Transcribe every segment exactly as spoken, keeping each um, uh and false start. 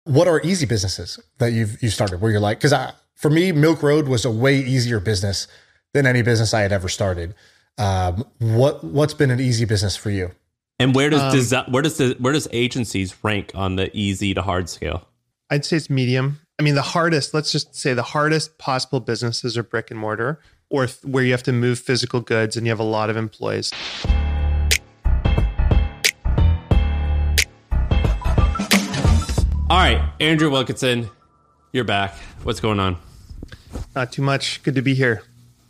What are easy businesses that you've you started where you're like, because I for me, Milk Road was a way easier business than any business I had ever started. Um, what what's been an easy business for you? And where does Um, desi- where does the where does agencies rank on the easy to hard scale? I'd say it's medium. I mean, the hardest, let's just say the hardest possible businesses are brick and mortar, or th- where you have to move physical goods and you have a lot of employees. All right, Andrew Wilkinson, you're back. What's going on? Not too much. Good to be here.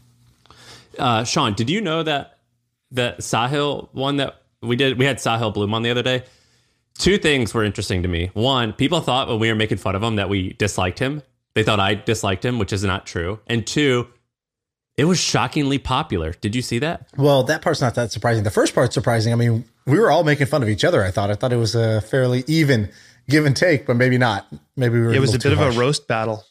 Uh, Sean, did you know that that Sahil one that we did? We had Sahil Bloom on the other day. Two things were interesting to me. One, people thought when we were making fun of him that we disliked him. They thought I disliked him, which is not true. And two, it was shockingly popular. Did you see that? Well, that part's not that surprising. The first part's surprising. I mean, we were all making fun of each other. I thought. I thought it was a fairly even give and take, but maybe not. Maybe we were. It was a bit of harsh. a roast battle.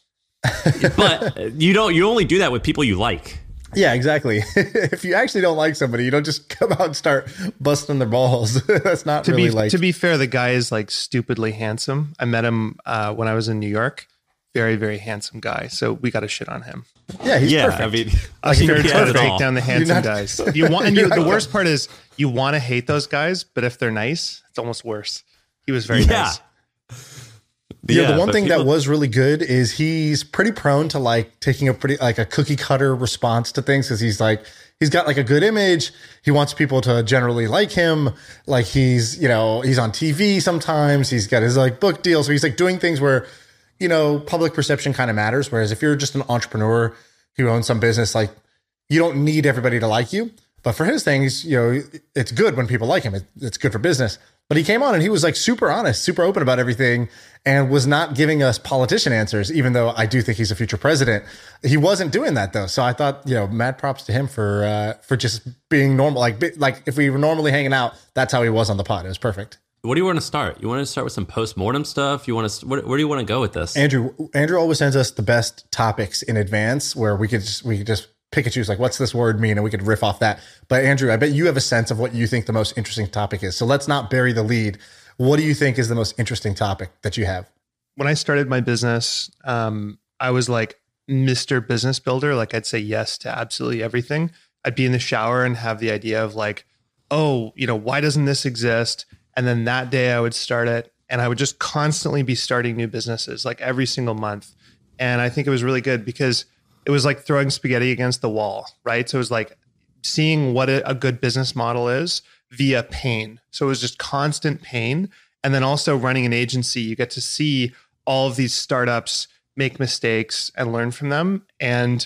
But you don't. You only do that with people you like. Yeah, exactly. If you actually don't like somebody, you don't just come out and start busting their balls. That's not To really be like. to be fair, the guy is like stupidly handsome. I met him uh, when I was in New York. Very, very handsome guy. So we got to shit on him. yeah, he's yeah, perfect. I mean, Us he nerds has got to it take all. down the handsome not- guys. You want, and you, You're the not- worst part is you want to hate those guys, but if they're nice, it's almost worse. He was very Yeah. nice. Yeah, the one but thing that people- was really good is he's pretty prone to like taking a pretty like a cookie cutter response to things, because he's like he's got like a good image. He wants people to generally like him. Like he's, you know, he's on T V sometimes. He's got his like book deal. So he's like doing things where, you know, public perception kind of matters. Whereas if you're just an entrepreneur who owns some business, like you don't need everybody to like you. But for his things, you know, it's good when people like him. It, it's good for business. But he came on and he was like super honest, super open about everything, and was not giving us politician answers, even though I do think he's a future president. He wasn't doing that though. So I thought, you know, mad props to him for uh, for just being normal. Like bi- like if we were normally hanging out, that's how he was on the pod. It was perfect. What do you want to start? You want to start with some post-mortem stuff? You want to? Where, where do you want to go with this? Andrew Andrew always sends us the best topics in advance, where we could just we could just pick and choose, like, what's this word mean? And we could riff off that. But Andrew, I bet you have a sense of what you think the most interesting topic is. So let's not bury the lead. What do you think is the most interesting topic that you have? When I started my business, um, I was like Mister Business Builder. Like I'd say yes to absolutely everything. I'd be in the shower and have the idea of like, oh, you know, why doesn't this exist? And then that day I would start it, and I would just constantly be starting new businesses like every single month. And I think it was really good because it was like throwing spaghetti against the wall, right? So it was like seeing what a, a good business model is via pain. So it was just constant pain. And then also running an agency, you get to see all of these startups make mistakes and learn from them. And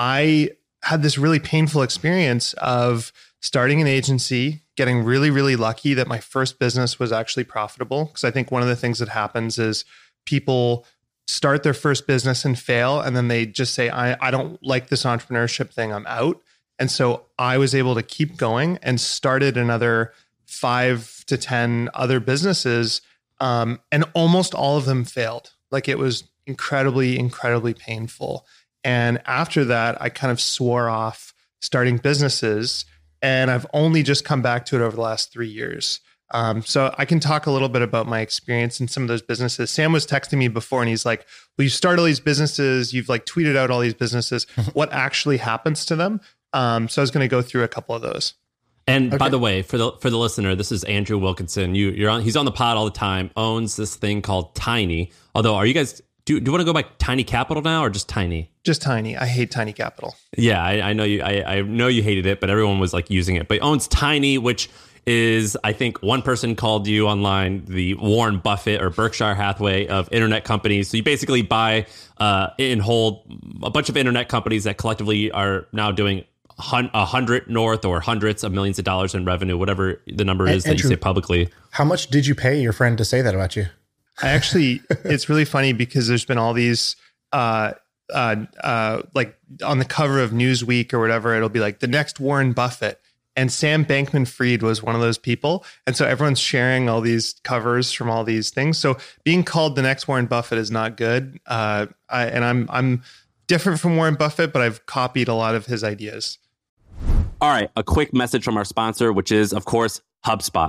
I had this really painful experience of starting an agency, getting really, really lucky that my first business was actually profitable. Because I think one of the things that happens is people start their first business and fail, and then they just say, I, I don't like this entrepreneurship thing, I'm out. And so I was able to keep going and started another five to ten other businesses. Um, and almost all of them failed. Like it was incredibly, incredibly painful. And after that, I kind of swore off starting businesses, and I've only just come back to it over the last three years. Um, so I can talk a little bit about my experience in some of those businesses. Sam was texting me before and he's like, well, you start all these businesses, you've like tweeted out all these businesses. What actually happens to them? Um, so I was going to go through a couple of those. And Okay. by the way, for the for the listener, this is Andrew Wilkinson. You you're on. He's on the pod all the time. Owns this thing called Tiny. Although, are you guys do do you want to go by Tiny Capital now or just Tiny? Just Tiny. I hate Tiny Capital. Yeah, I, I know you. I, I know you hated it, but everyone was like using it. But he owns Tiny, which is, I think, one person called you online the Warren Buffett or Berkshire Hathaway of internet companies. So you basically buy uh, and hold a bunch of internet companies that collectively are now doing a hundred north or hundreds of millions of dollars in revenue, whatever the number is that Andrew, you say publicly. How much did you pay your friend to say that about you? I actually, it's really funny because there's been all these, uh, uh, uh, like on the cover of Newsweek or whatever, it'll be like the next Warren Buffett. And Sam Bankman-Fried was one of those people. And so everyone's sharing all these covers from all these things. So being called the next Warren Buffett is not good. Uh, I, and I'm I'm different from Warren Buffett, but I've copied a lot of his ideas. All right, a quick message from our sponsor, which is, of course, HubSpot.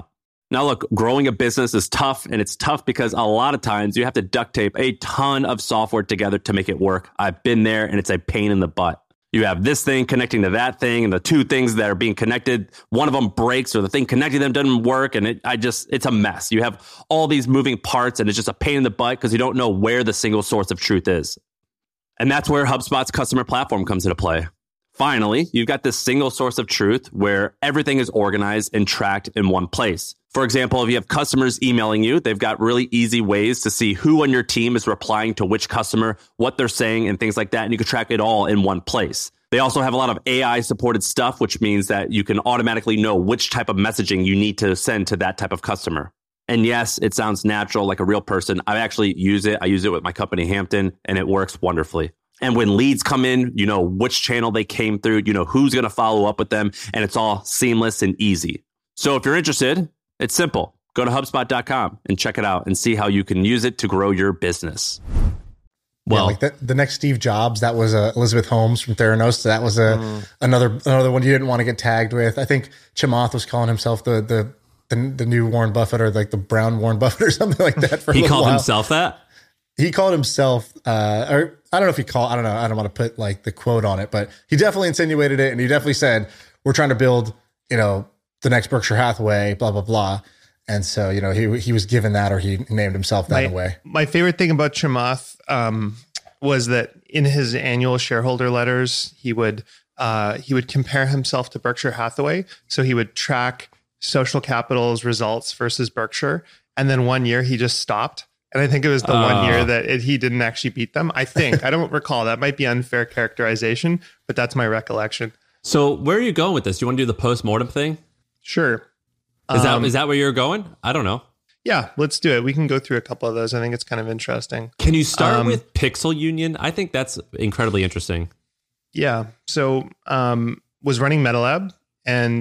Now, look, growing a business is tough, and it's tough because a lot of times you have to duct tape a ton of software together to make it work. I've been there, and it's a pain in the butt. You have this thing connecting to that thing, and the two things that are being connected, one of them breaks, or the thing connecting them doesn't work, and it, I just, it's a mess. You have all these moving parts, and it's just a pain in the butt because you don't know where the single source of truth is. And that's where HubSpot's customer platform comes into play. Finally, you've got this single source of truth where everything is organized and tracked in one place. For example, if you have customers emailing you, they've got really easy ways to see who on your team is replying to which customer, what they're saying, and things like that. And you can track it all in one place. They also have a lot of A I supported stuff, which means that you can automatically know which type of messaging you need to send to that type of customer. And yes, it sounds natural, like a real person. I actually use it. I use it with my company, Hampton, and it works wonderfully. And when leads come in, you know which channel they came through, you know who's going to follow up with them, and it's all seamless and easy. So if you're interested, it's simple. Go to HubSpot dot com and check it out and see how you can use it to grow your business. Well, yeah, like the, the next Steve Jobs, that was uh, Elizabeth Holmes from Theranos. That was a mm. another another one you didn't want to get tagged with. I think Chamath was calling himself the the the, the new Warren Buffett, or like the brown Warren Buffett or something like that. For he a called while. himself that? He called himself, uh, or I don't know if he called, I don't know, I don't want to put like the quote on it, but he definitely insinuated it. And he definitely said, we're trying to build, you know, the next Berkshire Hathaway, blah, blah, blah. And so, you know, he he was given that, or he named himself that my, in a way. My favorite thing about Chamath um, was that in his annual shareholder letters, he would uh, he would compare himself to Berkshire Hathaway. So he would track Social Capital's results versus Berkshire. And then one year he just stopped. And I think it was the uh, one year that it, he didn't actually beat them. I think. I don't recall. That might be unfair characterization, but that's my recollection. So where are you going with this? Do you want to do the post-mortem thing? Sure. Is um, that is that where you're going? I don't know. Yeah, let's do it. We can go through a couple of those. I think it's kind of interesting. Can you start um, with Pixel Union? I think that's incredibly interesting. Yeah. So um, was running MetaLab, and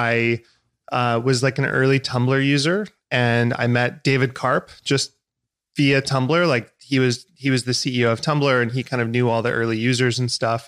I uh, was like an early Tumblr user, and I met David Karp just via Tumblr. Like he was he was the C E O of Tumblr, and he kind of knew all the early users and stuff.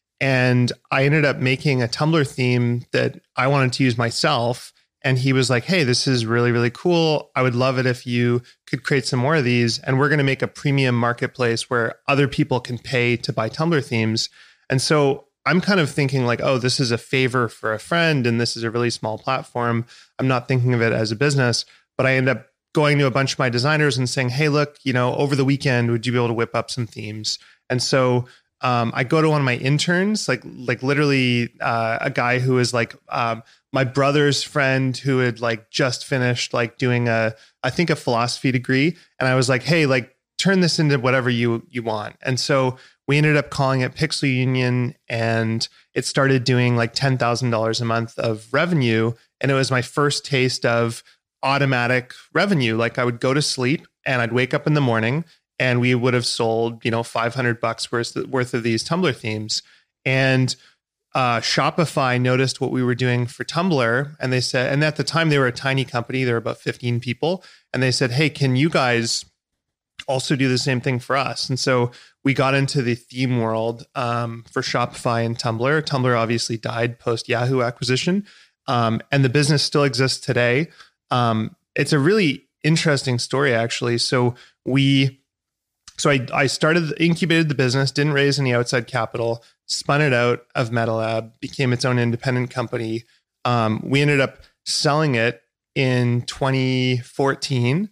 And I ended up making a Tumblr theme that I wanted to use myself. And he was like, hey, this is really, really cool. I would love it if you could create some more of these. And we're going to make a premium marketplace where other people can pay to buy Tumblr themes. And so I'm kind of thinking like, oh, this is a favor for a friend, and this is a really small platform. I'm not thinking of it as a business, but I end up going to a bunch of my designers and saying, hey, look, you know, over the weekend, would you be able to whip up some themes? And so um, I go to one of my interns, like like literally uh, a guy who is like um, my brother's friend who had like just finished like doing a, I think a philosophy degree. And I was like, hey, like turn this into whatever you you want. And so we ended up calling it Pixel Union, and it started doing like ten thousand dollars a month of revenue. And it was my first taste of automatic revenue. Like I would go to sleep and I'd wake up in the morning, and we would have sold, you know, five hundred bucks worth, worth of these Tumblr themes. And uh, Shopify noticed what we were doing for Tumblr. And they said, and at the time they were a tiny company, there were about fifteen people. And they said, hey, can you guys also do the same thing for us? And so we got into the theme world um, for Shopify and Tumblr. Tumblr obviously died post Yahoo acquisition. Um, and the business still exists today. Um, it's a really interesting story, actually. So we, so I, I started, incubated the business, didn't raise any outside capital, spun it out of MetaLab, became its own independent company. Um, we ended up selling it in twenty fourteen.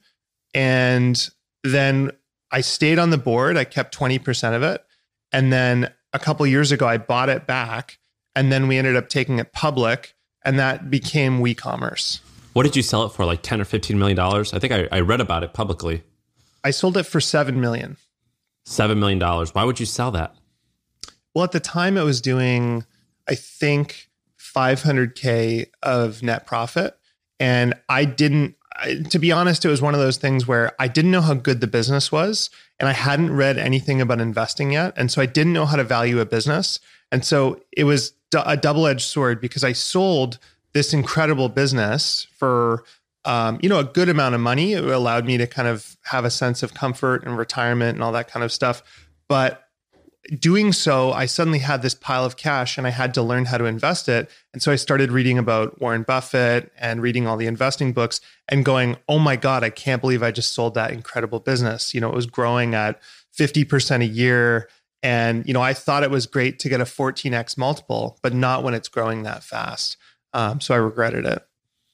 And then I stayed on the board. I kept twenty percent of it. And then a couple of years ago, I bought it back. And then we ended up taking it public, and that became WeCommerce. What did you sell it for? Like ten or fifteen million dollars? I think I, I read about it publicly. I sold it for seven million. Seven million dollars. Why would you sell that? Well, at the time it was doing, I think, five hundred K of net profit. And I didn't, to be honest, it was one of those things where I didn't know how good the business was, and I hadn't read anything about investing yet. And so I didn't know how to value a business. And so it was a double-edged sword, because I sold this incredible business for, um, you know, a good amount of money. It allowed me to kind of have a sense of comfort and retirement and all that kind of stuff. But doing so, I suddenly had this pile of cash and I had to learn how to invest it. And so I started reading about Warren Buffett and reading all the investing books and going, oh my God, I can't believe I just sold that incredible business. You know, it was growing at fifty percent a year. And, you know, I thought it was great to get a fourteen x multiple, but not when it's growing that fast. Um, so I regretted it.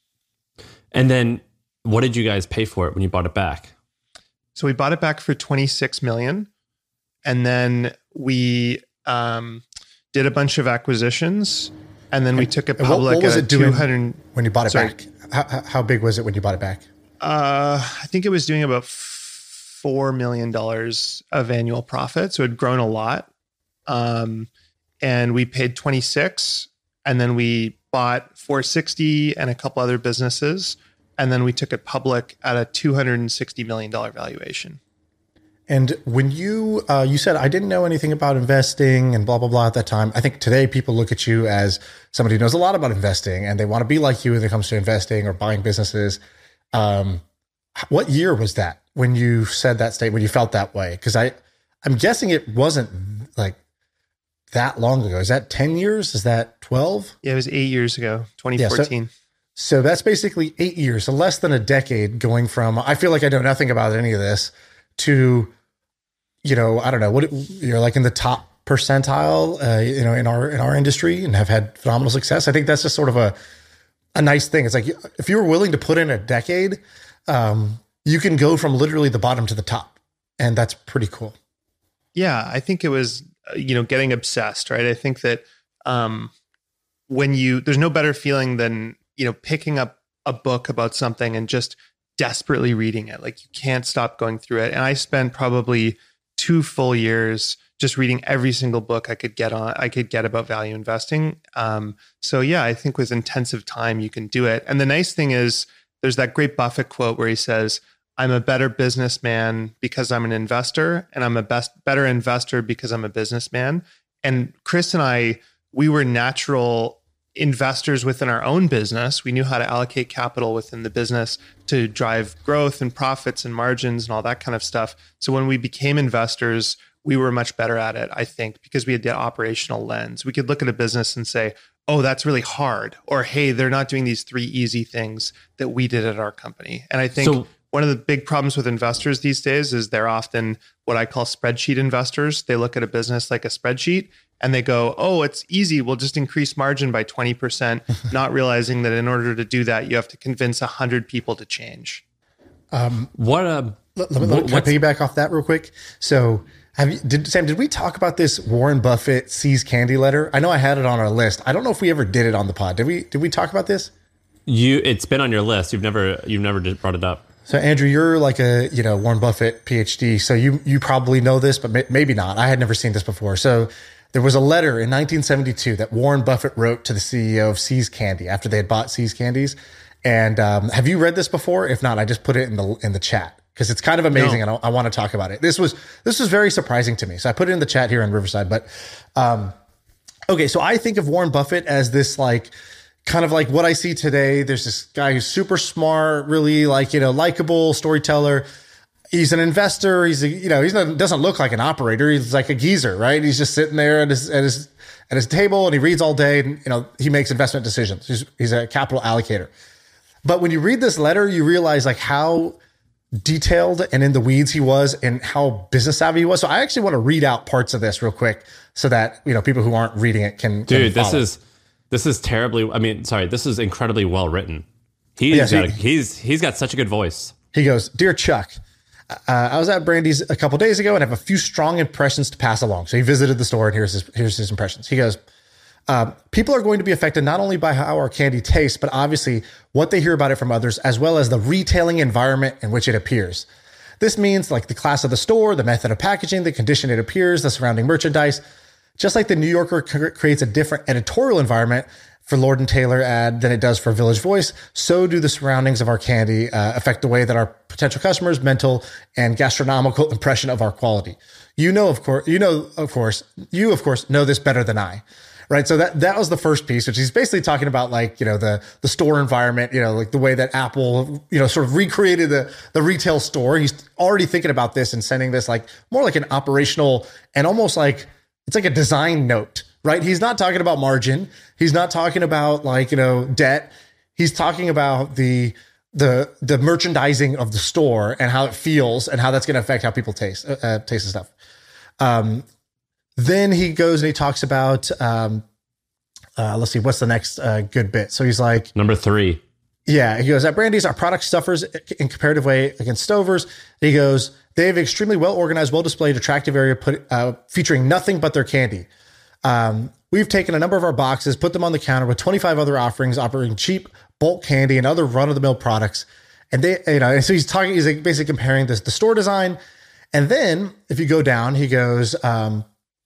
And then what did you guys pay for it when you bought it back? So we bought it back for twenty-six million. And then we um, did a bunch of acquisitions, and then we took it public. What, what was at it doing two hundred when you bought it sorry. back? How, how big was it when you bought it back? Uh, I think it was doing about four million dollars of annual profit. So it had grown a lot. Um, and we paid twenty-six, and then we bought four sixty and a couple other businesses. And then we took it public at a two hundred sixty million dollars valuation. And when you uh, you said I didn't know anything about investing and blah blah blah at that time, I think today people look at you as somebody who knows a lot about investing and they want to be like you when it comes to investing or buying businesses. Um, what year was that when you said that statement? When you felt that way? Because I I'm guessing it wasn't like that long ago. Is that ten years? Is that twelve? Yeah, it was eight years ago, twenty fourteen. Yeah, so, so that's basically eight years, so less than a decade, going from I feel like I know nothing about any of this to, you know, I don't know what it, you're like in the top percentile, uh, you know, in our in our industry and have had phenomenal success. I think that's just sort of a a nice thing. It's like if you were willing to put in a decade, um, you can go from literally the bottom to the top, and that's pretty cool. Yeah, I think it was, you know, getting obsessed, right? I think that um, when you, there's no better feeling than, you know, picking up a book about something and just desperately reading it. Like you can't stop going through it. And I spent probably two full years just reading every single book I could get on, I could get about value investing. Um, so yeah, I think with intensive time, you can do it. And the nice thing is there's that great Buffett quote where he says, I'm a better businessman because I'm an investor, and I'm a best better investor because I'm a businessman. And Chris and I, we were natural investors within our own business. We knew how to allocate capital within the business to drive growth and profits and margins and all that kind of stuff. So when we became investors, we were much better at it, I think, because we had the operational lens. We could look at a business and say, oh, that's really hard. Or, hey, they're not doing these three easy things that we did at our company. And I think so, one of the big problems with investors these days is they're often what I call spreadsheet investors. They look at a business like a spreadsheet and they go, oh, it's easy. We'll just increase margin by twenty percent, not realizing that in order to do that, you have to convince one hundred people to change. Um, what a... Let, let, let, can I piggyback off that real quick? So, have you, did Sam, did we talk about this Warren Buffett See's Candy letter? I know I had it on our list. I don't know if we ever did it on the pod. Did we, did we talk about this? You, it's been on your list. You've never, you've never brought it up. So Andrew, you're like a, you know, Warren Buffett PhD. So you, you probably know this, but may, maybe not. I had never seen this before. So there was a letter in nineteen seventy-two that Warren Buffett wrote to the C E O of See's Candy after they had bought See's Candies. And um, have you read this before? If not, I just put it in the, in the chat because it's kind of amazing. No. And I, I want to talk about it. This was, this was very surprising to me. So I put it in the chat here in Riverside, but um, okay. So I think of Warren Buffett as this, like, kind of like what I see today. There's this guy who's super smart, really like, you know, likable storyteller. He's an investor. He's a, you know, he doesn't look like an operator. He's like a geezer, right? He's just sitting there at his, at his, at his table and he reads all day and, you know, he makes investment decisions. He's, he's a capital allocator. But when you read this letter, you realize like how detailed and in the weeds he was and how business savvy he was. So I actually want to read out parts of this real quick so that, you know, people who aren't reading it can, dude, can this is, This is terribly, I mean, sorry, this is incredibly well written. He's, yeah, so got, a, he's, he's got such a good voice. He goes, Dear Chuck, uh, I was at Brandy's a couple days ago and have a few strong impressions to pass along. So he visited the store and here's his, here's his impressions. He goes, um, people are going to be affected not only by how our candy tastes, but obviously what they hear about it from others, as well as the retailing environment in which it appears. This means like the class of the store, the method of packaging, the condition it appears, the surrounding merchandise. Just like the New Yorker creates a different editorial environment for Lord and Taylor ad than it does for Village Voice, so do the surroundings of our candy uh, affect the way that our potential customers' mental and gastronomical impression of our quality. You know, of course, you know, of course, you of course know this better than I, right? So that that was the first piece, which he's basically talking about, like, you know, the the store environment, you know, like the way that Apple, you know, sort of recreated the the retail store. He's already thinking about this and sending this like more like an operational and almost like it's like a design note, right? He's not talking about margin. He's not talking about like, you know, debt. He's talking about the the the merchandising of the store and how it feels and how that's going to affect how people taste uh, uh, taste the stuff. Um, then he goes and he talks about um, uh, let's see, what's the next uh, good bit? So he's like number three. Yeah, he goes, at Brandy's, our product suffers in comparative way against Stover's. He goes, they have extremely well organized, well displayed, attractive area put, uh, featuring nothing but their candy. Um, we've taken a number of our boxes, put them on the counter with twenty-five other offerings, offering cheap bulk candy and other run-of-the-mill products. And they, you know, and so he's talking, he's like basically comparing this the store design. And then if you go down, he goes, um,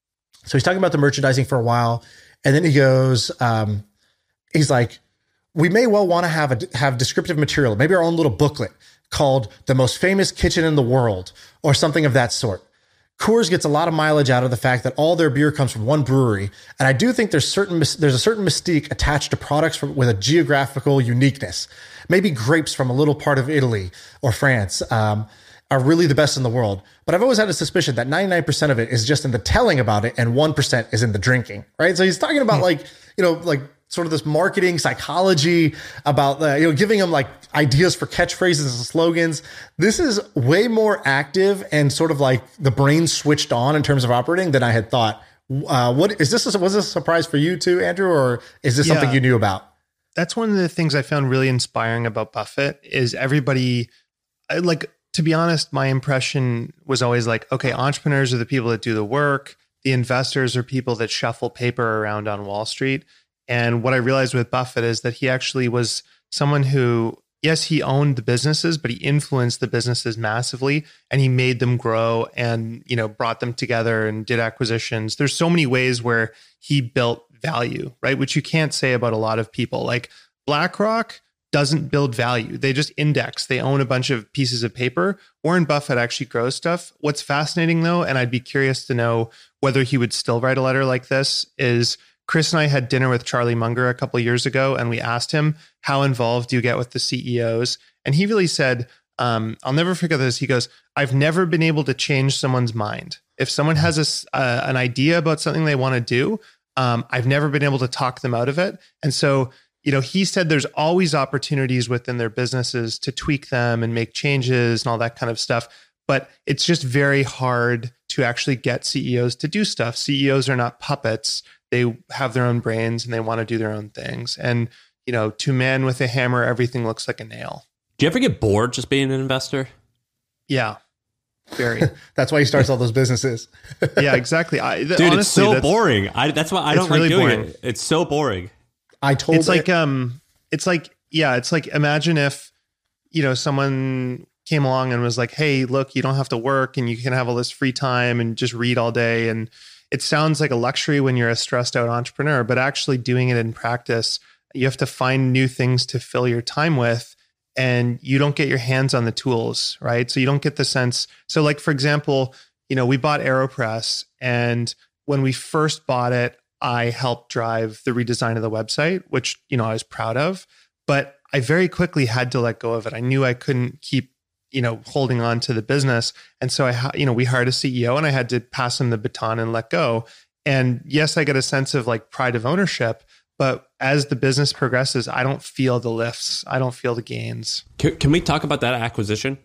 so he's talking about the merchandising for a while, and then he goes, um, he's like, we may well want to have a have descriptive material, maybe our own little booklet called "The Most Famous Kitchen in the World" or something of that sort. Coors gets a lot of mileage out of the fact that all their beer comes from one brewery, and I do think there's certain there's a certain mystique attached to products from, with a geographical uniqueness. Maybe grapes from a little part of Italy or France um, are really the best in the world, but I've always had a suspicion that ninety-nine percent of it is just in the telling about it, and one percent is in the drinking. Right? So he's talking about like you know like. sort of this marketing psychology about, uh, you know, giving them like ideas for catchphrases and slogans. This is way more active and sort of like the brain switched on in terms of operating than I had thought. Uh, what is this? A, was this a surprise for you too, Andrew, or is this yeah, something you knew about? That's one of the things I found really inspiring about Buffett is everybody, I, like, to be honest, my impression was always like, okay, entrepreneurs are the people that do the work. The investors are people that shuffle paper around on Wall Street. And what I realized with Buffett is that he actually was someone who, yes, he owned the businesses, but he influenced the businesses massively and he made them grow and, you know, brought them together and did acquisitions. There's so many ways where he built value, right? Which you can't say about a lot of people. Like BlackRock doesn't build value. They just index. They own a bunch of pieces of paper. Warren Buffett actually grows stuff. What's fascinating though, and I'd be curious to know whether he would still write a letter like this, is Chris and I had dinner with Charlie Munger a couple of years ago, and we asked him, how involved do you get with the C E Os? And he really said, um, I'll never forget this. He goes, I've never been able to change someone's mind. If someone has a, uh, an idea about something they want to do, um, I've never been able to talk them out of it. And so, you know, he said there's always opportunities within their businesses to tweak them and make changes and all that kind of stuff. But it's just very hard to actually get C E Os to do stuff. C E Os are not puppets. They have their own brains and they want to do their own things. And, you know, to man with a hammer, everything looks like a nail. Do you ever get bored just being an investor? Yeah, very. That's why he starts all those businesses. Yeah, exactly. I, Dude, honestly, it's so boring. I, that's why I don't like really doing boring. it. It's so boring. I told It's it. like, um, it's like, yeah, it's like, imagine if, you know, someone came along and was like, hey, look, you don't have to work and you can have all this free time and just read all day. And it sounds like a luxury when you're a stressed out entrepreneur, but actually doing it in practice, you have to find new things to fill your time with, and you don't get your hands on the tools, right? So you don't get the sense. So like, for example, you know, we bought AeroPress, and when we first bought it, I helped drive the redesign of the website, which, you know, I was proud of, but I very quickly had to let go of it. I knew I couldn't keep, you know, holding on to the business. And so I, you know, we hired a C E O and I had to pass him the baton and let go. And yes, I get a sense of like pride of ownership, but as the business progresses, I don't feel the lifts. I don't feel the gains. Can, can we talk about that acquisition?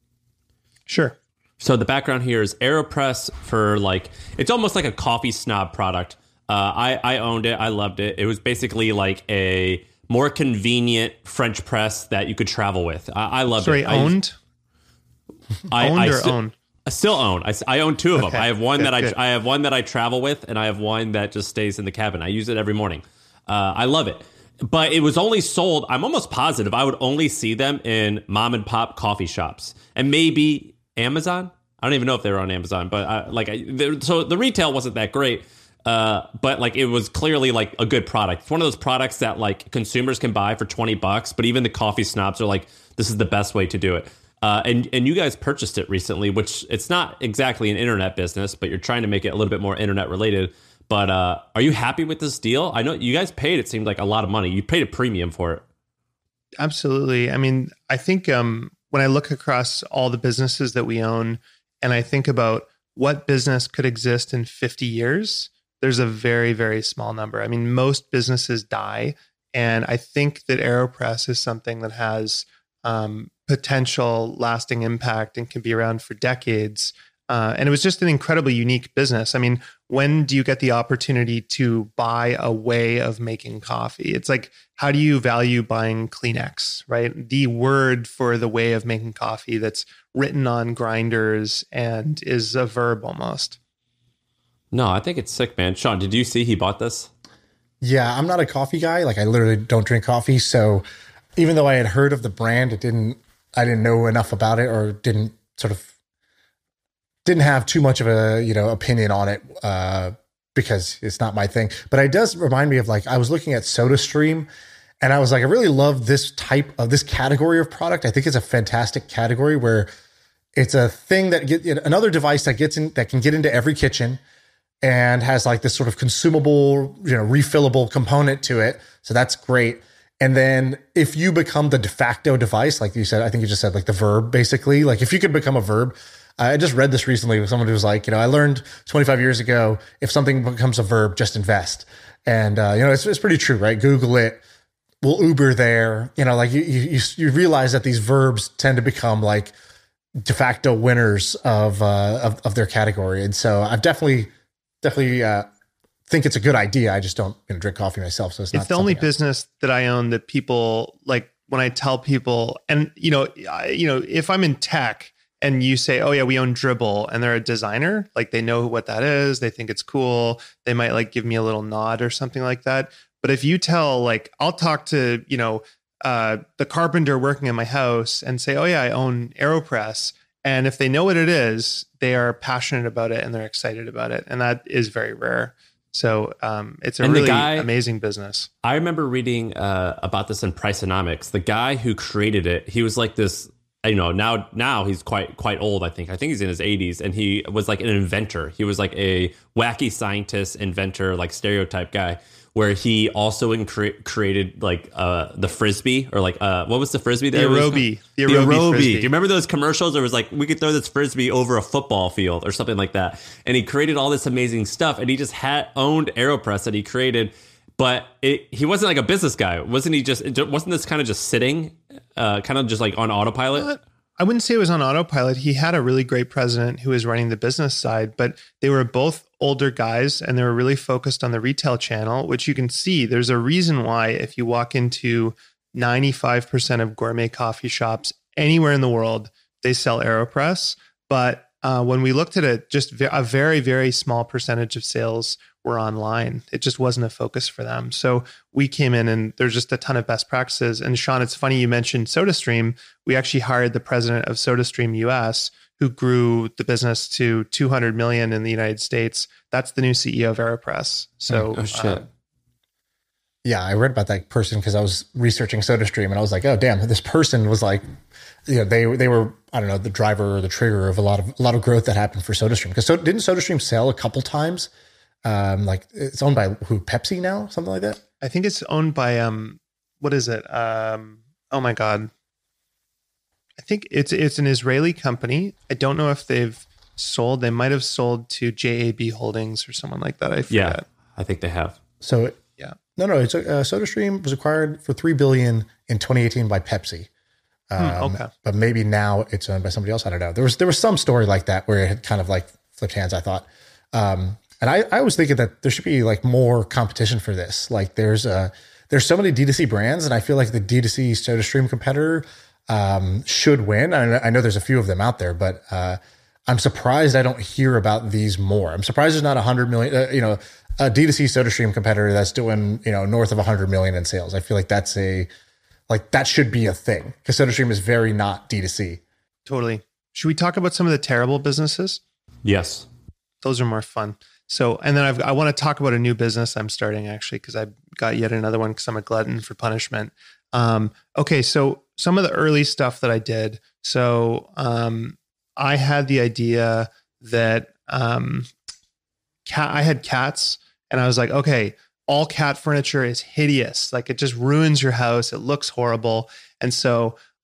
Sure. So the background here is AeroPress for like, it's almost like a coffee snob product. Uh, I, I owned it. I loved it. It was basically like a more convenient French press that you could travel with. I, I loved Sorry, it. Sorry, owned? I, owned I or sti- own? I still own. I, I own two of okay. them. I have one good, that I good. I have one that I travel with, and I have one that just stays in the cabin. I use it every morning. Uh, I love it. But it was only sold, I'm almost positive, I would only see them in mom and pop coffee shops and maybe Amazon. I don't even know if they were on Amazon, but I, like, I, so the retail wasn't that great. Uh, but like, it was clearly like a good product. It's one of those products that like consumers can buy for twenty bucks, but even the coffee snobs are like, this is the best way to do it. Uh, and, and you guys purchased it recently, which it's not exactly an internet business, but you're trying to make it a little bit more internet related. But uh, are you happy with this deal? I know you guys paid, it seemed like a lot of money. You paid a premium for it. Absolutely. I mean, I think um, when I look across all the businesses that we own and I think about what business could exist in fifty years, there's a very, very small number. I mean, most businesses die. And I think that AeroPress is something that has um, potential lasting impact and can be around for decades. Uh, and it was just an incredibly unique business. I mean, when do you get the opportunity to buy a way of making coffee? It's like, how do you value buying Kleenex, right? The word for the way of making coffee that's written on grinders and is a verb almost. No, I think it's sick, man. Sean, did you see he bought this? Yeah, I'm not a coffee guy. Like I literally don't drink coffee. So even though I had heard of the brand, it didn't, I didn't know enough about it or didn't sort of, didn't have too much of a, you know, opinion on it uh, because it's not my thing. But it does remind me of like, I was looking at SodaStream and I was like, I really love this type of this category of product. I think it's a fantastic category where it's a thing that get another device that gets in, that can get into every kitchen and has like this sort of consumable, you know, refillable component to it. So that's great. And then if you become the de facto device, like you said, I think you just said like the verb, basically, like if you could become a verb. I just read this recently with someone who was like, you know, I learned twenty-five years ago, if something becomes a verb, just invest. And, uh, you know, it's, it's pretty true, right? Google it. We'll Uber there. You know, like you, you, you realize that these verbs tend to become like de facto winners of, uh, of, of their category. And so I've definitely, definitely, uh, think it's a good idea. I just don't you know, drink coffee myself. So it's not It's the only I, business that I own that people like when I tell people, and, you know, I, you know, if I'm in tech, and you say, oh yeah, we own Dribbble, and they're a designer, like they know what that is. They think it's cool. They might like give me a little nod or something like that. But if you tell like, I'll talk to, you know, uh, the carpenter working in my house and say, oh yeah, I own AeroPress. And if they know what it is, they are passionate about it and they're excited about it. And that is very rare. So um, it's a and really guy, amazing business. I remember reading uh, about this in Priceonomics. The guy who created it, he was like this, you know, now now he's quite quite old, I think. I think he's in his eighties, and he was like an inventor. He was like a wacky scientist, inventor, like stereotype guy, where he also cre- created like uh, the Frisbee, or like, uh, what was the Frisbee? The there Aerobie. The The Aerobie. Aerobie Frisbee. Do you remember those commercials? There was like, we could throw this Frisbee over a football field or something like that. And he created all this amazing stuff, and he just had owned AeroPress that he created. But it, he wasn't like a business guy. Wasn't he just, wasn't this kind of just sitting, uh, kind of just like on autopilot? What? I wouldn't say it was on autopilot. He had a really great president who was running the business side, but they were both older guys and they were really focused on the retail channel, which you can see there's a reason why if you walk into ninety-five percent of gourmet coffee shops anywhere in the world, they sell AeroPress. But uh, when we looked at it, just a very, very small percentage of sales were online. It just wasn't a focus for them. So we came in and there's just a ton of best practices. And Sean, it's funny you mentioned SodaStream. We actually hired the president of SodaStream U S, who grew the business to two hundred million in the United States. That's the new C E O of AeroPress. So, oh shit. Uh, yeah, I read about that person because I was researching SodaStream and I was like, oh damn, this person was like, you know, they they were, I don't know, the driver or the trigger of a lot of a lot of growth that happened for SodaStream. Because so, didn't SodaStream sell a couple times? Um, like it's owned by who? Pepsi now, something like that. I think it's owned by um, what is it? Um, oh my god, I think it's it's an Israeli company. I don't know if they've sold. They might have sold to J A B Holdings or someone like that. I forget. Yeah, I think they have. So yeah, no, no. It's uh, SodaStream was acquired for three billion in twenty eighteen by Pepsi. Um, hmm, okay, but maybe now it's owned by somebody else. I don't know. There was there was some story like that where it had kind of like flipped hands. I thought. Um, And I, I was thinking that there should be like more competition for this. Like there's uh there's so many D two C brands, and I feel like the D two C SodaStream competitor um, should win. I, I know there's a few of them out there, but uh, I'm surprised I don't hear about these more. I'm surprised there's not a hundred million, uh, you know, a D two C SodaStream competitor that's doing you know north of a hundred million in sales. I feel like that's a like that should be a thing because SodaStream is very not D two C. totally. Should we talk about some of the terrible businesses? Yes. Those are more fun. So, and then I've, I want to talk about a new business I'm starting actually, because I got yet another one because I'm a glutton for punishment. Um, okay. So some of the early stuff that I did. So um, I had the idea that um, cat, I had cats and I was like, okay, all cat furniture is hideous. Like it just ruins your house. It looks horrible. And so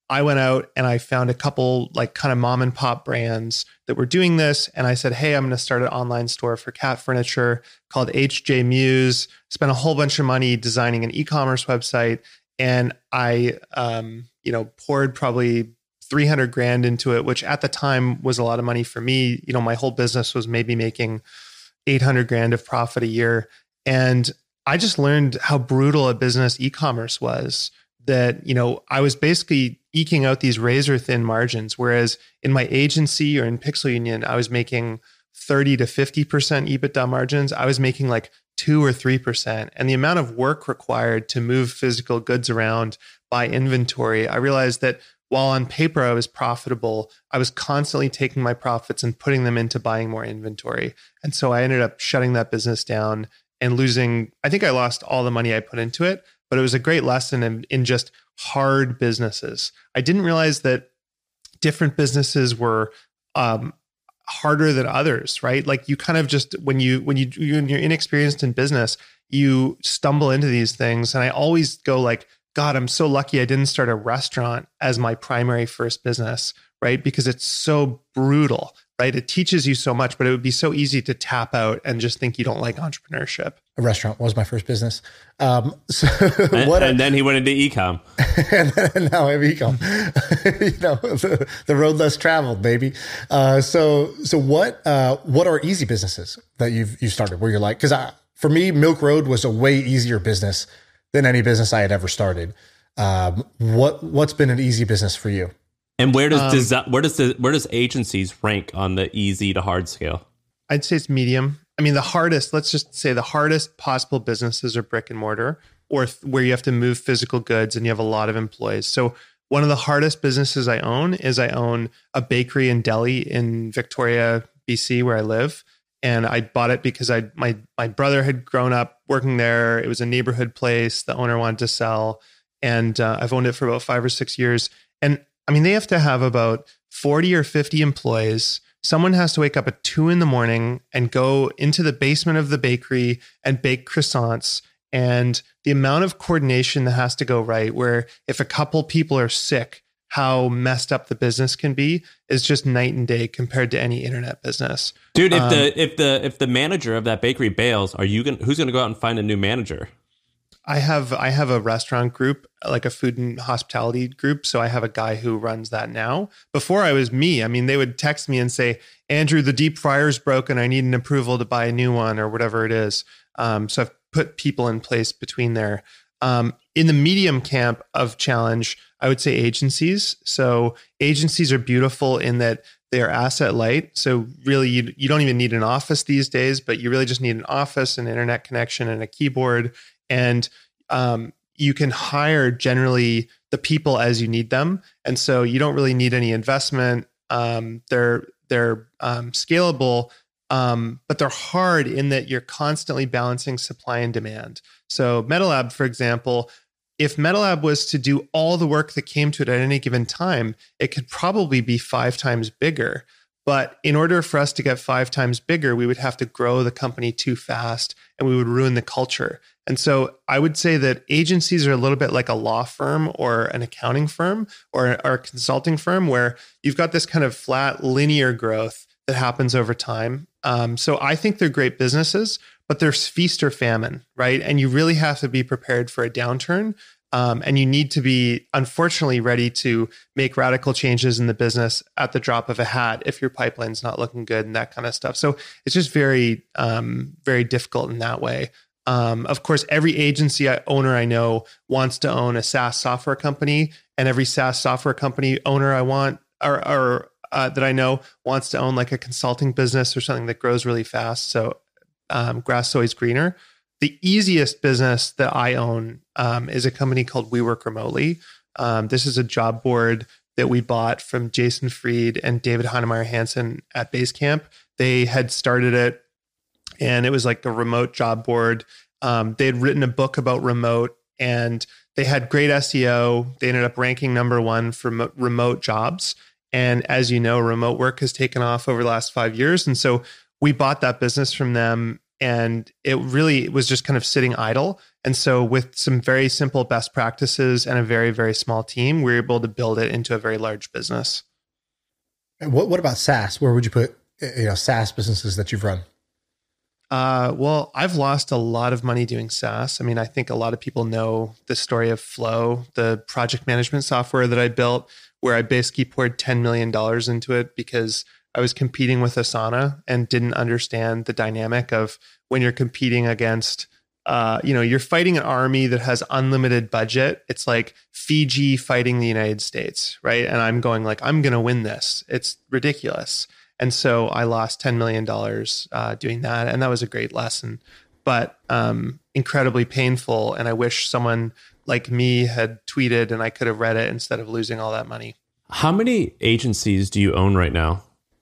I went out and I found a couple like kind of mom and pop brands that were doing this. And I said, hey, I'm going to start an online store for cat furniture called H J Muse. Spent a whole bunch of money designing an e-commerce website. And I, um, you know, poured probably three hundred grand into it, which at the time was a lot of money for me. You know, my whole business was maybe making eight hundred grand of profit a year. And I just learned how brutal a business e-commerce was. That, you know, I was basically eking out these razor thin margins, whereas in my agency or in Pixel Union, I was making thirty to fifty percent EBITDA margins. I was making like two or three percent. And the amount of work required to move physical goods around, buy inventory, I realized that while on paper I was profitable, I was constantly taking my profits and putting them into buying more inventory. And so I ended up shutting that business down and losing, I think I lost all the money I put into it. But it was a great lesson in, in just hard businesses. I didn't realize that different businesses were um, harder than others, right? Like you kind of just, when you, when you, when you're inexperienced in business, you stumble into these things. And I always go like, God, I'm so lucky I didn't start a restaurant as my primary first business, right? Because it's so brutal, right? It teaches you so much, but it would be so easy to tap out and just think you don't like entrepreneurship. A restaurant was my first business. Um, so and, what and a, then he went into e-com. and, and now I have e-com. you know, the, the road less traveled, baby. Uh, so, so what, uh, what are easy businesses that you've, you started where you're like, cause I, for me, Milk Road was a way easier business than any business I had ever started. Um, what, what's been an easy business for you? And where does Um, desi- where does the where does agencies rank on the easy to hard scale? I'd say it's medium. I mean, the hardest, let's just say the hardest possible businesses are brick and mortar, or th- where you have to move physical goods and you have a lot of employees. So one of the hardest businesses I own is I own a bakery and deli in Victoria, B C, where I live. And I bought it because I my my brother had grown up working there. It was a neighborhood place. The owner wanted to sell. And uh, I've owned it for about five or six years. And I mean, they have to have about forty or fifty employees. Someone has to wake up at two in the morning and go into the basement of the bakery and bake croissants. And the amount of coordination that has to go right, where if a couple people are sick, how messed up the business can be is just night and day compared to any internet business. Dude, if Um, the if the if the manager of that bakery bails, are you going who's going to go out and find a new manager? I have I have a restaurant group, like a food and hospitality group. So I have a guy who runs that now. Before I was me. I mean, they would text me and say, Andrew, the deep fryer's broken. I need an approval to buy a new one or whatever it is. Um, so I've put people in place between there. Um, in the medium camp of challenge, I would say agencies. So agencies are beautiful in that they are asset light. So really, you, you don't even need an office these days, but you really just need an office, an internet connection, and a keyboard. And um, you can hire generally the people as you need them. And so you don't really need any investment. Um, they're they're um, scalable, um, but they're hard in that you're constantly balancing supply and demand. So MetaLab, for example, if MetaLab was to do all the work that came to it at any given time, it could probably be five times bigger. But in order for us to get five times bigger, we would have to grow the company too fast and we would ruin the culture. And so I would say that agencies are a little bit like a law firm or an accounting firm or, or a consulting firm where you've got this kind of flat linear growth that happens over time. Um, so I think they're great businesses, but there's feast or famine, right? And you really have to be prepared for a downturn. Um, and you need to be, unfortunately, ready to make radical changes in the business at the drop of a hat if your pipeline's not looking good and that kind of stuff. So it's just very, um, very difficult in that way. Um, of course, every agency owner I know wants to own a SaaS software company, and every SaaS software company owner I want or, or uh, that I know wants to own like a consulting business or something that grows really fast. So um, grass is always greener. The easiest business that I own um, is a company called We Work Remotely. Um, this is a job board that we bought from Jason Fried and David Heinemeier Hansen at Basecamp. They had started it, and it was like a remote job board. Um, they had written a book about remote, and they had great S E O. They ended up ranking number one for mo- remote jobs. And as you know, remote work has taken off over the last five years. And so we bought that business from them. and it really was just kind of sitting idle. And so with some very simple best practices and a very, very small team, we were able to build it into a very large business. And what, what about SaaS? Where would you put, you know, SaaS businesses that you've run? Uh, well, I've lost a lot of money doing SaaS. I mean, I think a lot of people know the story of Flow, the project management software that I built, where I basically poured ten million dollars into it because I was competing with Asana and didn't understand the dynamic of when you're competing against, uh, you know, you're fighting an army that has unlimited budget. It's like Fiji fighting the United States, right? And I'm going like, I'm going to win this. It's ridiculous. And so I lost ten million dollars uh, doing that. And that was a great lesson, but um, incredibly painful. And I wish someone like me had tweeted and I could have read it instead of losing all that money. How many agencies do you own right now?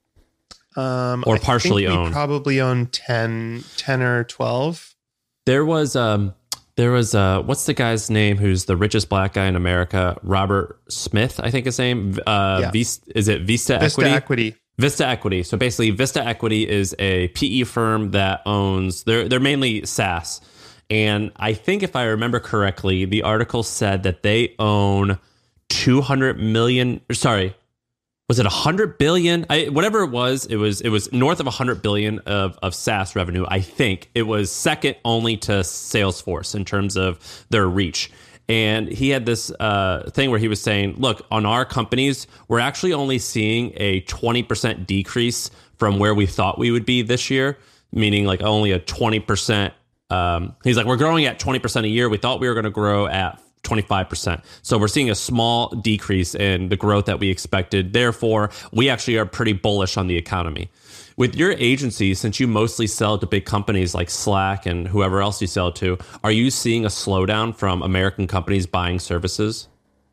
Um, or I partially think we own? Probably own ten, ten or twelve. There was, um, there was, uh, what's the guy's name who's the richest black guy in America? Robert Smith, I think his name. Uh, Yeah. Vista, is it Vista, Vista Equity? Equity. Vista Equity. So basically, Vista Equity is a P E firm that owns, they're, they're mainly SaaS. And I think if I remember correctly, the article said that they own two hundred million, sorry, was it one hundred billion? I, whatever it was, it was it was north of one hundred billion of, of SaaS revenue. I think it was second only to Salesforce in terms of their reach. And he had this uh, thing where he was saying, look, on our companies, we're actually only seeing a twenty percent decrease from where we thought we would be this year, meaning like only a twenty percent. Um, he's like, we're growing at twenty percent a year. We thought we were going to grow at twenty-five percent. So we're seeing a small decrease in the growth that we expected. Therefore, we actually are pretty bullish on the economy. With your agency, since you mostly sell to big companies like Slack and whoever else you sell to, are you seeing a slowdown from American companies buying services?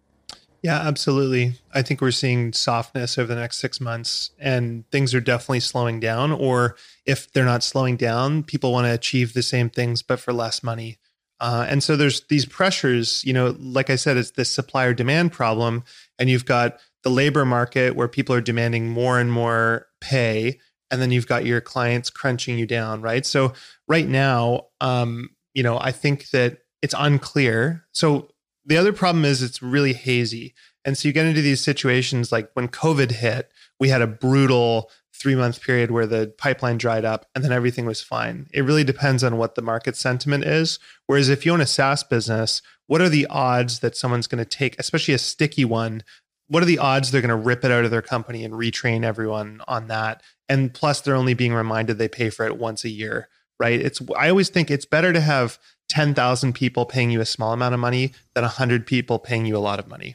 Yeah, absolutely. I think we're seeing softness over the next six months and things are definitely slowing down. Or if they're not slowing down, people want to achieve the same things, but for less money. Uh, and so there's these pressures, you know, like I said, it's this supplier demand problem. And you've got the labor market where people are demanding more and more pay. And then you've got your clients crunching you down, right? So right now, um, you know, I think that it's unclear. So the other problem is it's really hazy. And so you get into these situations like when COVID hit, we had a brutal three month period where the pipeline dried up and then everything was fine. It really depends on what the market sentiment is. Whereas if you own a SaaS business, what are the odds that someone's going to take, especially a sticky one, what are the odds they're going to rip it out of their company and retrain everyone on that? And plus they're only being reminded they pay for it once a year, right? It's, I always think it's better to have ten thousand people paying you a small amount of money than one hundred people paying you a lot of money.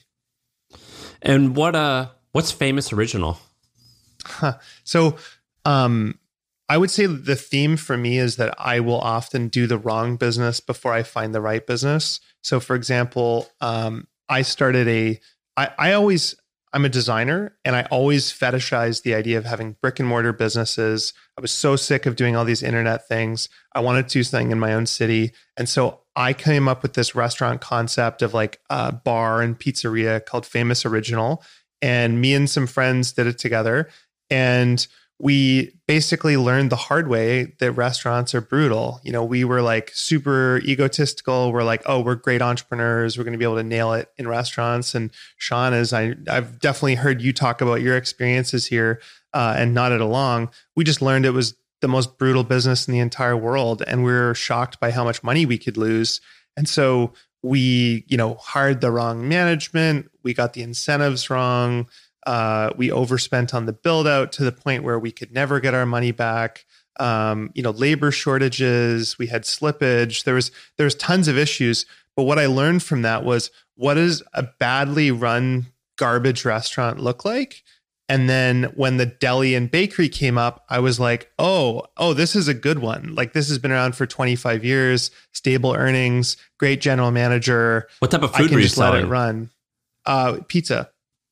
And what, uh, what's Famous Original? Huh. So, um, I would say the theme for me is that I will often do the wrong business before I find the right business. So for example, um, I started a, I, I always, I'm a designer and I always fetishized the idea of having brick and mortar businesses. I was so sick of doing all these internet things. I wanted to do something in my own city. And so I came up with this restaurant concept of like a bar and pizzeria called Famous Original. And me and some friends did it together. And we basically learned the hard way that restaurants are brutal. You know, we were like super egotistical. We're like, oh, we're great entrepreneurs. We're going to be able to nail it in restaurants. And Sean, as I, I've definitely heard you talk about your experiences here uh, and nodded along. We just learned it was the most brutal business in the entire world. And we were shocked by how much money we could lose. And so we, you know, hired the wrong management. We got the incentives wrong. Uh, we overspent on the build out to the point where we could never get our money back. Um, you know, labor shortages, we had slippage. There was, there was tons of issues. But what I learned from that was, what does a badly run garbage restaurant look like? And then when the deli and bakery came up, I was like, oh, oh, this is a good one. Like this has been around for twenty-five years, stable earnings, great general manager. What type of I food can were you just let selling? it run. Uh, pizza.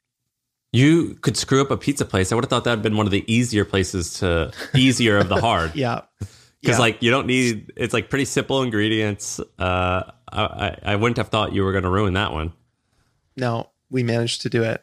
You could screw up a pizza place. I would have thought that would have been one of the easier places to, easier of the hard. Yeah. Because Yeah. like you don't need, it's like pretty simple ingredients. Uh, I, I I wouldn't have thought you were going to ruin that one. No, we managed to do it.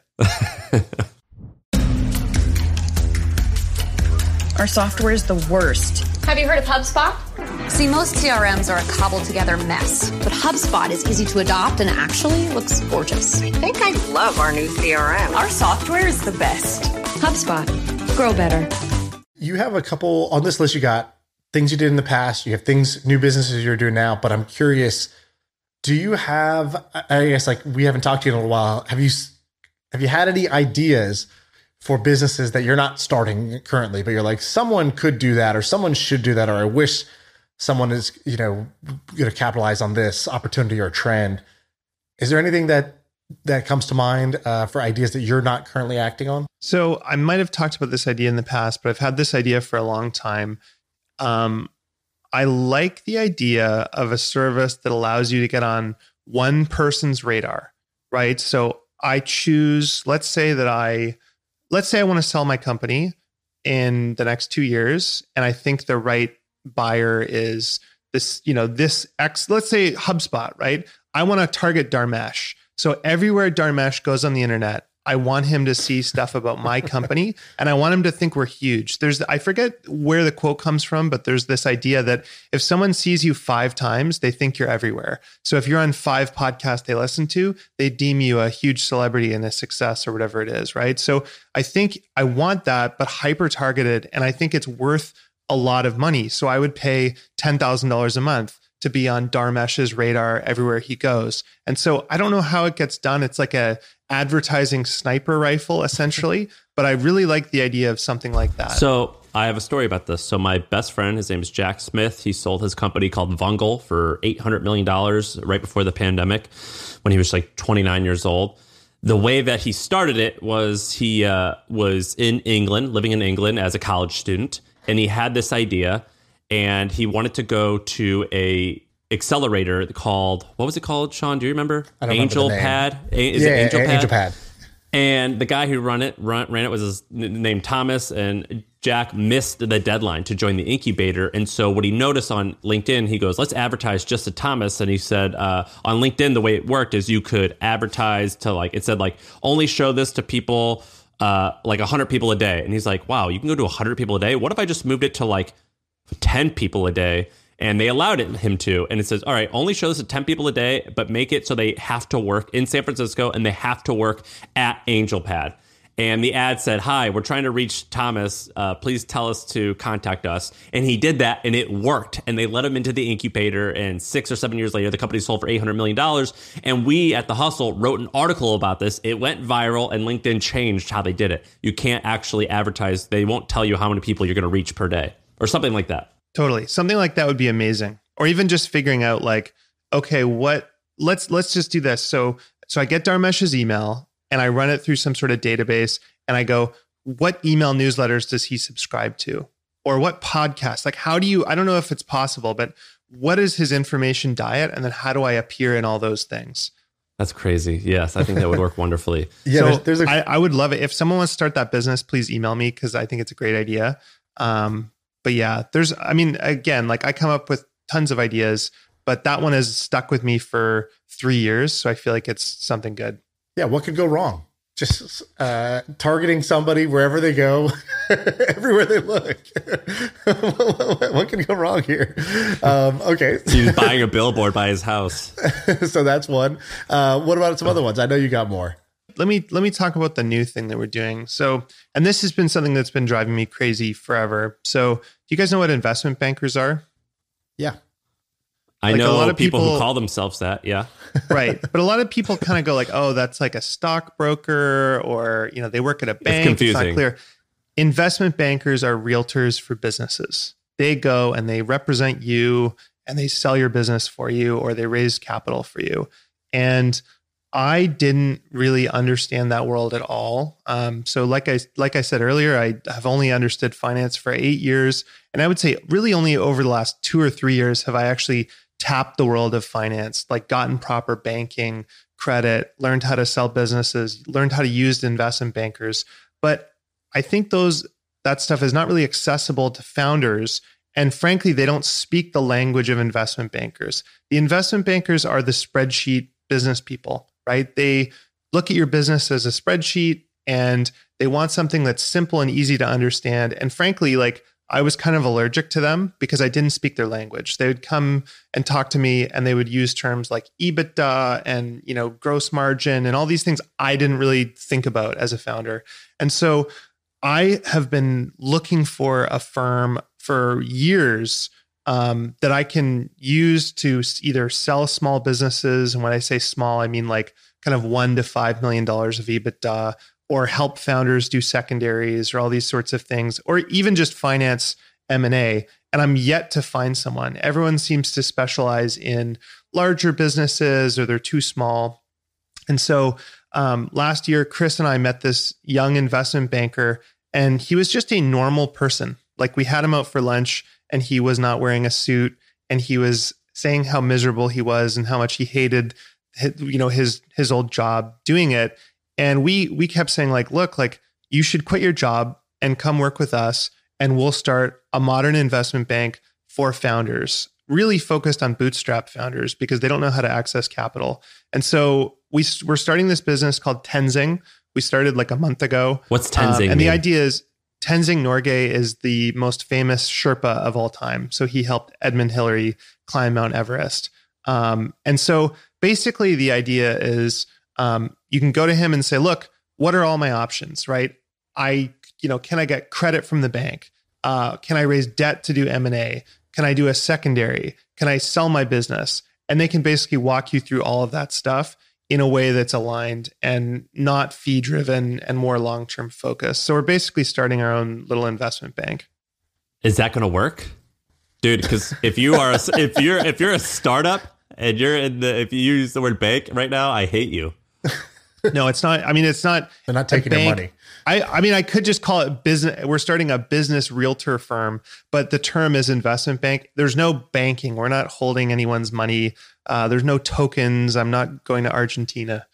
Our software is the worst. Have you heard of HubSpot? See, most C R Ms are a cobbled together mess, but HubSpot is easy to adopt and actually looks gorgeous. I think I love our new C R M. Our software is the best. HubSpot. Grow better. You have a couple on this list. You got things you did in the past. You have things, new businesses you're doing now. But I'm curious, do you have, I guess like we haven't talked to you in a while. Have you, have you had any ideas for businesses that you're not starting currently, but you're like, someone could do that, or someone should do that, or I wish someone is, you know, going to capitalize on this opportunity or trend? Is there anything that that comes to mind uh, for ideas that you're not currently acting on? So I might have talked about this idea in the past, but I've had this idea for a long time. Um, I like the idea of a service that allows you to get on one person's radar, right? So I choose, let's say that I, let's say I want to sell my company in the next two years, and I think the right buyer is this, you know, this X, let's say HubSpot, right? I want to target Dharmesh. So everywhere Dharmesh goes on the internet, I want him to see stuff about my company, and I want him to think we're huge. There's, I forget where the quote comes from, but there's this idea that if someone sees you five times, they think you're everywhere. So if you're on five podcasts they listen to, they deem you a huge celebrity and a success or whatever it is, right? So I think I want that, but hyper targeted, and I think it's worth a lot of money. So I would pay ten thousand dollars a month to be on Dharmesh's radar everywhere he goes. And so I don't know how it gets done. It's like a advertising sniper rifle, essentially. But I really like the idea of something like that. So I have a story about this. So my best friend, his name is Jack Smith. He sold his company called Vungle for eight hundred million dollars right before the pandemic when he was like twenty-nine years old. The way that he started it was he uh, was in England, living in England as a college student. And he had this idea, and he wanted to go to a accelerator called, what was it called, Sean? Do you remember? I don't Angel remember the name. Pad? A- is yeah, it Angel yeah, Pad? Angel Pad. And the guy who run it run, ran it was his name Thomas, and Jack missed the deadline to join the incubator. And so what he noticed on LinkedIn, he goes, let's advertise just to Thomas. And he said uh, on LinkedIn, the way it worked is you could advertise to like, it said like, only show this to people uh, like one hundred people a day. And he's like, wow, you can go to one hundred people a day? What if I just moved it to like ten people a day? And they allowed it, him to. And it says, all right, only show this to ten people a day, but make it so they have to work in San Francisco and they have to work at Angel Pad. And the ad said, hi, we're trying to reach Thomas. Uh, please tell us to contact us. And he did that, and it worked. And they let him into the incubator. And six or seven years later, the company sold for eight hundred million dollars. And we at The Hustle wrote an article about this. It went viral, and LinkedIn changed how they did it. You can't actually advertise. They won't tell you how many people you're going to reach per day or something like that. Totally. Something like that would be amazing. Or even just figuring out like, okay, what, let's, let's just do this. So, so I get Dharmesh's email and I run it through some sort of database and I go, what email newsletters does he subscribe to? Or what podcast? Like, how do you, I don't know if it's possible, but what is his information diet? And then how do I appear in all those things? That's crazy. Yes, I think that would work wonderfully. Yeah, so there's, there's a, I, I would love it. If someone wants to start that business, please email me because I think it's a great idea. Um, But yeah, there's, I mean, again, like I come up with tons of ideas, but that one has stuck with me for three years. So I feel like it's something good. yeah, what could go wrong? Just uh, targeting somebody wherever they go, everywhere they look. What could go wrong here? Um, okay. He was buying a billboard by his house. So that's one. Uh, what about some other ones? I know you got more. Let me let me talk about the new thing that we're doing. So, and this has been something that's been driving me crazy forever. So, do you guys know what investment bankers are? Yeah. I Like, know a lot of people, people- who call themselves that. Yeah. Right. But a lot of people kind of go like, oh, that's like a stockbroker, or, you know, they work at a bank. confusing. It's not clear. Investment bankers are realtors for businesses. They go and they represent you and they sell your business for you, or they raise capital for you. And I didn't really understand that world at all. Um, so like I, like I said earlier, I have only understood finance for eight years. And I would say really only over the last two or three years have I actually tapped the world of finance, like gotten proper banking, credit, learned how to sell businesses, learned how to use investment bankers. But I think those, that stuff is not really accessible to founders. And frankly, they don't speak the language of investment bankers. The investment bankers are the spreadsheet business people, right? They look at your business as a spreadsheet and they want something that's simple and easy to understand. And frankly, like I was kind of allergic to them because I didn't speak their language. They would come and talk to me and they would use terms like EBITDA and, you know, gross margin and all these things I didn't really think about as a founder. And so I have been looking for a firm for years um, that I can use to either sell small businesses. And when I say small, I mean like kind of one to five million dollars of EBITDA, or help founders do secondaries or all these sorts of things, or even just finance M and A. And I'm yet to find someone. Everyone seems to specialize in larger businesses or they're too small. And so um, last year, Chris and I met this young investment banker, and he was just a normal person. Like, we had him out for lunch and he was not wearing a suit, and he was saying how miserable he was and how much he hated, you know, his his old job doing it. And we we kept saying like, look, like you should quit your job and come work with us, and we'll start a modern investment bank for founders, really focused on bootstrap founders because they don't know how to access capital. And so we we're starting this business called Tenzing. We started like a month ago. What's Tenzing? Um, and mean? the idea is Tenzing Norgay is the most famous Sherpa of all time. So he helped Edmund Hillary climb Mount Everest. Um, and so basically the idea is um, you can go to him and say, look, what are all my options, right? I, you know, can I get credit from the bank? Uh, can I raise debt to do M and A? Can I do a secondary? Can I sell my business? And they can basically walk you through all of that stuff in a way that's aligned and not fee driven and more long-term focused. So we're basically starting our own little investment bank. Is that going to work? Dude, because if you are a, if you're if you're a startup and you're in the if you use the word bank right now, I hate you. No, it's not. I mean, it's not. They're not taking your money. I, I mean, I could just call it business. We're starting a business realtor firm, but the term is investment bank. There's no banking. We're not holding anyone's money. Uh, there's no tokens. I'm not going to Argentina.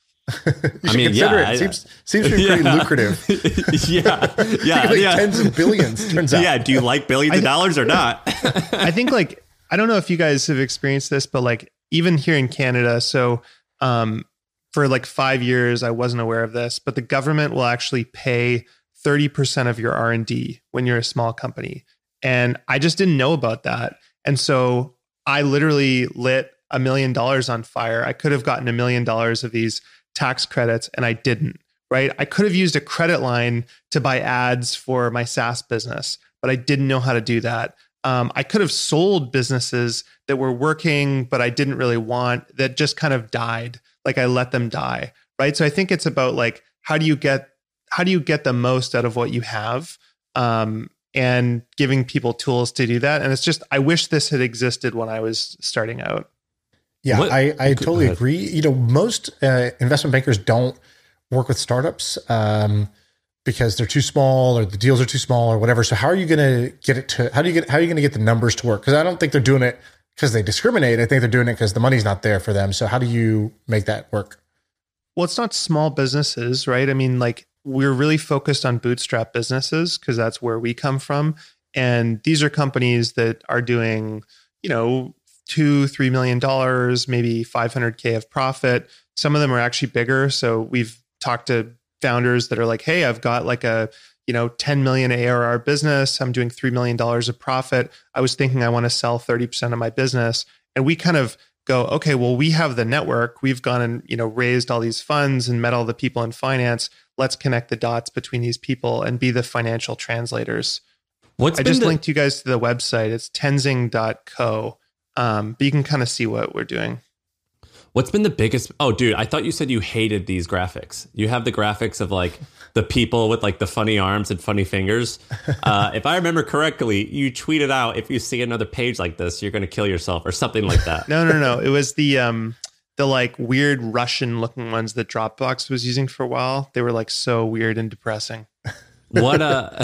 I mean, yeah, it. I, seems seems to be pretty yeah. lucrative. yeah, yeah, like yeah. Tens of billions. Turns out. Yeah. Do you like billions of dollars or not? I think like I don't know if you guys have experienced this, but like even here in Canada, so. Um, For like five years, I wasn't aware of this, but the government will actually pay thirty percent of your R and D when you're a small company. And I just didn't know about that. And so I literally lit a million dollars on fire. I could have gotten a million dollars of these tax credits and I didn't, right? I could have used a credit line to buy ads for my SaaS business, but I didn't know how to do that. Um, I could have sold businesses that were working, but I didn't really want, that just kind of died. Like I let them die, right? So I think it's about like, how do you get, how do you get the most out of what you have, um, and giving people tools to do that. And it's just, I wish this had existed when I was starting out. Yeah, what? I, I totally agree. You know, most uh, investment bankers don't work with startups um, because they're too small or the deals are too small or whatever. So how are you going to get it to, how do you get, how are you going to get the numbers to work? Because I don't think they're doing it because they discriminate. I think they're doing it because the money's not there for them. So how do you make that work? Well, it's not small businesses, right? I mean, like we're really focused on bootstrap businesses because that's where we come from. And these are companies that are doing, you know, two, three million dollars, maybe five hundred K of profit. Some of them are actually bigger. So we've talked to founders that are like, hey, I've got like a, you know, ten million A R R business. I'm doing three million dollars of profit. I was thinking I want to sell thirty percent of my business. And we kind of go, okay, well, we have the network. We've gone and, you know, raised all these funds and met all the people in finance. Let's connect the dots between these people and be the financial translators. What's I just the- linked you guys to the website. It's tenzing dot co. Um, but you can kind of see what we're doing. What's been the biggest? Oh, dude, I thought you said you hated these graphics. You have the graphics of like the people with like the funny arms and funny fingers. Uh, if I remember correctly, you tweeted out, if you see another page like this, you're going to kill yourself or something like that. no, no, no. It was the um, the like weird Russian looking ones that Dropbox was using for a while. They were like so weird and depressing. What uh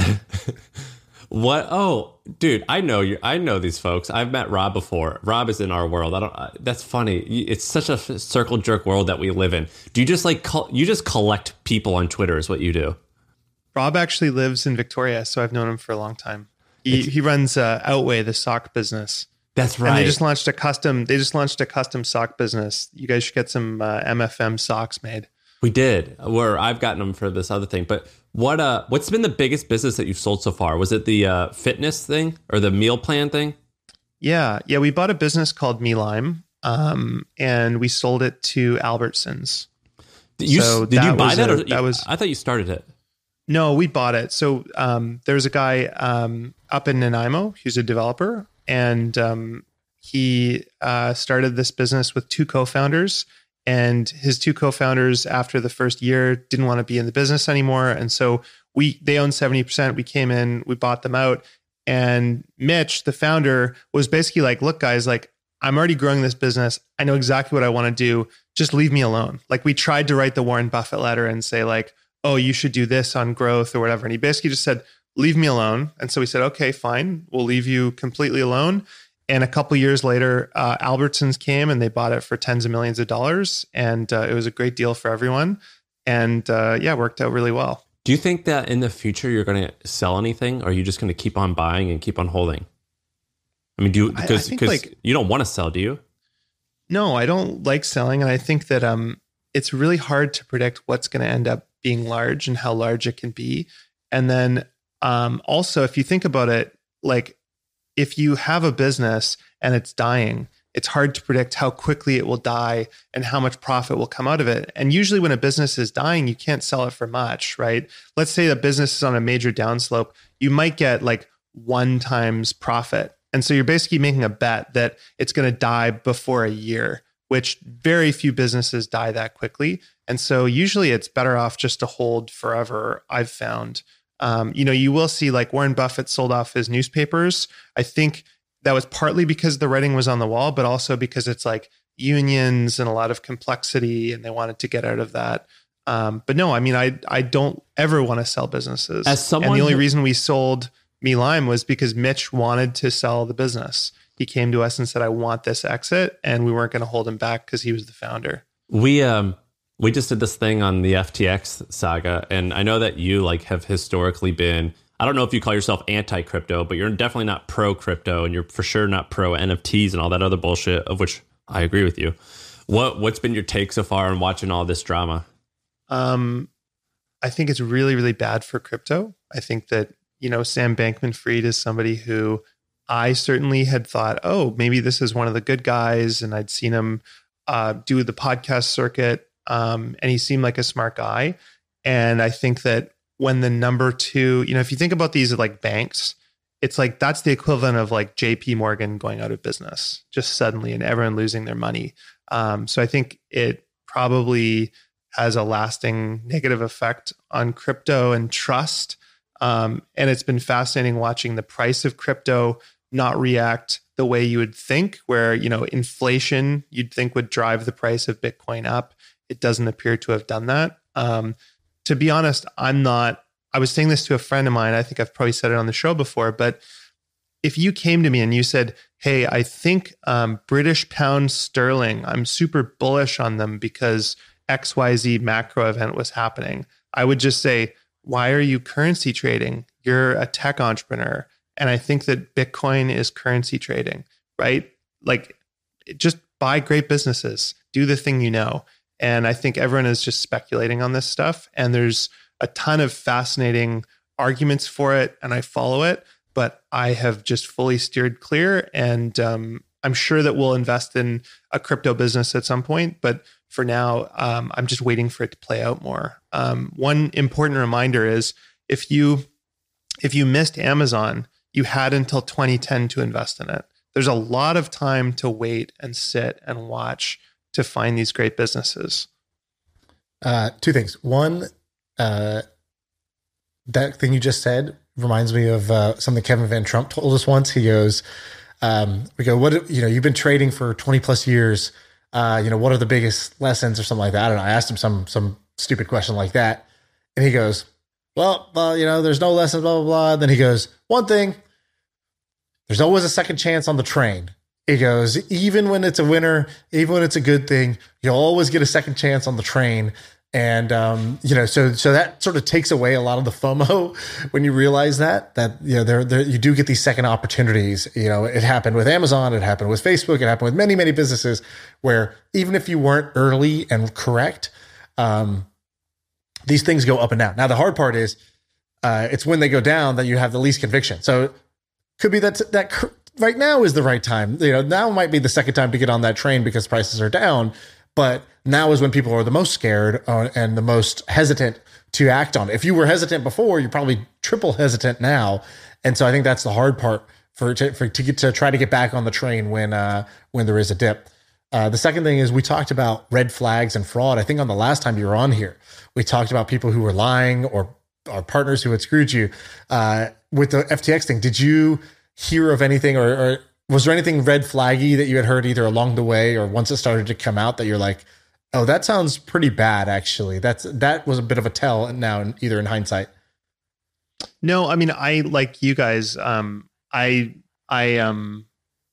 What? Oh, dude, I know you. I know these folks. I've met Rob before. Rob is in our world. I don't. Uh, that's funny. It's such a circle jerk world that we live in. Do you just like col- you just collect people on Twitter? Is what you do? Rob actually lives in Victoria, so I've known him for a long time. He it's, he runs uh, Outweigh, the sock business. That's right. And they just launched a custom. They just launched a custom sock business. You guys should get some uh, M F M socks made. We did. Where I've gotten them for this other thing, but What uh, what's been the biggest business that you've sold so far? Was it the uh, fitness thing or the meal plan thing? Yeah, yeah. We bought a business called Me Lime, um, and we sold it to Albertsons. Did you, so did you buy that? A, Or that you, was I thought you started it. No, we bought it. So um, there was a guy um, up in Nanaimo. He's a developer, and um, he uh, started this business with two co-founders. And his two co-founders, after the first year, didn't want to be in the business anymore, and so we they owned seventy percent. We came in, we bought them out, and Mitch, the founder, was basically like, "Look, guys, like I'm already growing this business. I know exactly what I want to do. Just leave me alone." Like we tried to write the Warren Buffett letter and say like, "Oh, you should do this on growth or whatever," and he basically just said, "Leave me alone." And so we said, "Okay, fine, we'll leave you completely alone." And a couple years later, uh, Albertsons came and they bought it for tens of millions of dollars. And uh, it was a great deal for everyone. And uh, yeah, it worked out really well. Do you think that in the future you're going to sell anything, or are you just going to keep on buying and keep on holding? I mean, do you, because because like, you don't want to sell, do you? No, I don't like selling. And I think that um, it's really hard to predict what's going to end up being large and how large it can be. And then um, also, if you think about it, like, if you have a business and it's dying, it's hard to predict how quickly it will die and how much profit will come out of it. And usually when a business is dying, you can't sell it for much, right? Let's say the business is on a major downslope. You might get like one times profit. And so you're basically making a bet that it's going to die before a year, which very few businesses die that quickly. And so usually it's better off just to hold forever, I've found. Um, you know, you will see like Warren Buffett sold off his newspapers. I think that was partly because the writing was on the wall, but also because it's like unions and a lot of complexity, and they wanted to get out of that. Um, but no, I mean, I I don't ever want to sell businesses. As someone and the only who- reason we sold Me Lime was because Mitch wanted to sell the business. He came to us and said, "I want this exit," and we weren't going to hold him back because he was the founder. We um. We just did this thing on the F T X saga, and I know that you like have historically been, I don't know if you call yourself anti-crypto, but you're definitely not pro-crypto, and you're for sure not pro-N F Ts and all that other bullshit, of which I agree with you. What, what's been your take so far on watching all this drama? Um, I think it's really, really bad for crypto. I think that, you know, Sam Bankman-Fried is somebody who I certainly had thought, oh, maybe this is one of the good guys, and I'd seen him uh, do the podcast circuit. Um, and he seemed like a smart guy. And I think that when the number two, you know, if you think about these like banks, it's like that's the equivalent of like J P Morgan going out of business just suddenly and everyone losing their money. Um, so I think it probably has a lasting negative effect on crypto and trust. Um, and it's been fascinating watching the price of crypto not react the way you would think, where, you know, inflation you'd think would drive the price of Bitcoin up. It doesn't appear to have done that. Um, to be honest, I'm not, I was saying this to a friend of mine. I think I've probably said it on the show before, but if you came to me and you said, hey, I think um, British pound sterling, I'm super bullish on them because X Y Z macro event was happening, I would just say, why are you currency trading? You're a tech entrepreneur. And I think that Bitcoin is currency trading, right? Like, just buy great businesses, do the thing you know. And I think everyone is just speculating on this stuff. And there's a ton of fascinating arguments for it, and I follow it, but I have just fully steered clear. And um, I'm sure that we'll invest in a crypto business at some point. But for now, um, I'm just waiting for it to play out more. Um, one important reminder is if you if you missed Amazon, you had until twenty ten to invest in it. There's a lot of time to wait and sit and watch to find these great businesses. Uh, two things. One, uh, that thing you just said reminds me of uh, something Kevin Van Trump told us once. He goes, um, we go, what, you know, you've been trading for twenty plus years. Uh, you know, what are the biggest lessons or something like that? I don't know. I asked him some, some stupid question like that. And he goes, well, uh, you know, there's no lessons, blah, blah, blah. And then he goes, one thing, there's always a second chance on the train. He goes, even when it's a winner, even when it's a good thing, you'll always get a second chance on the train. And, um, you know, so, so that sort of takes away a lot of the FOMO when you realize that, that, you know, there, there, you do get these second opportunities. You know, it happened with Amazon, it happened with Facebook, it happened with many, many businesses where even if you weren't early and correct, um, these things go up and down. Now, the hard part is uh, it's when they go down that you have the least conviction. So could be that that right now is the right time. You know, now might be the second time to get on that train because prices are down. But now is when people are the most scared uh, and the most hesitant to act on it. If you were hesitant before, you're probably triple hesitant now. And so I think that's the hard part for to, for to get to try to get back on the train when uh, when there is a dip. Uh, the second thing is we talked about red flags and fraud. I think on the last time you were on here, we talked about people who were lying or our partners who had screwed you. Uh, with the F T X thing, did you hear of anything or, or was there anything red flaggy that you had heard either along the way or once it started to come out that you're like, oh, that sounds pretty bad, actually? That's that was a bit of a tell now, either in hindsight. No, I mean, I like you guys. Um, I I um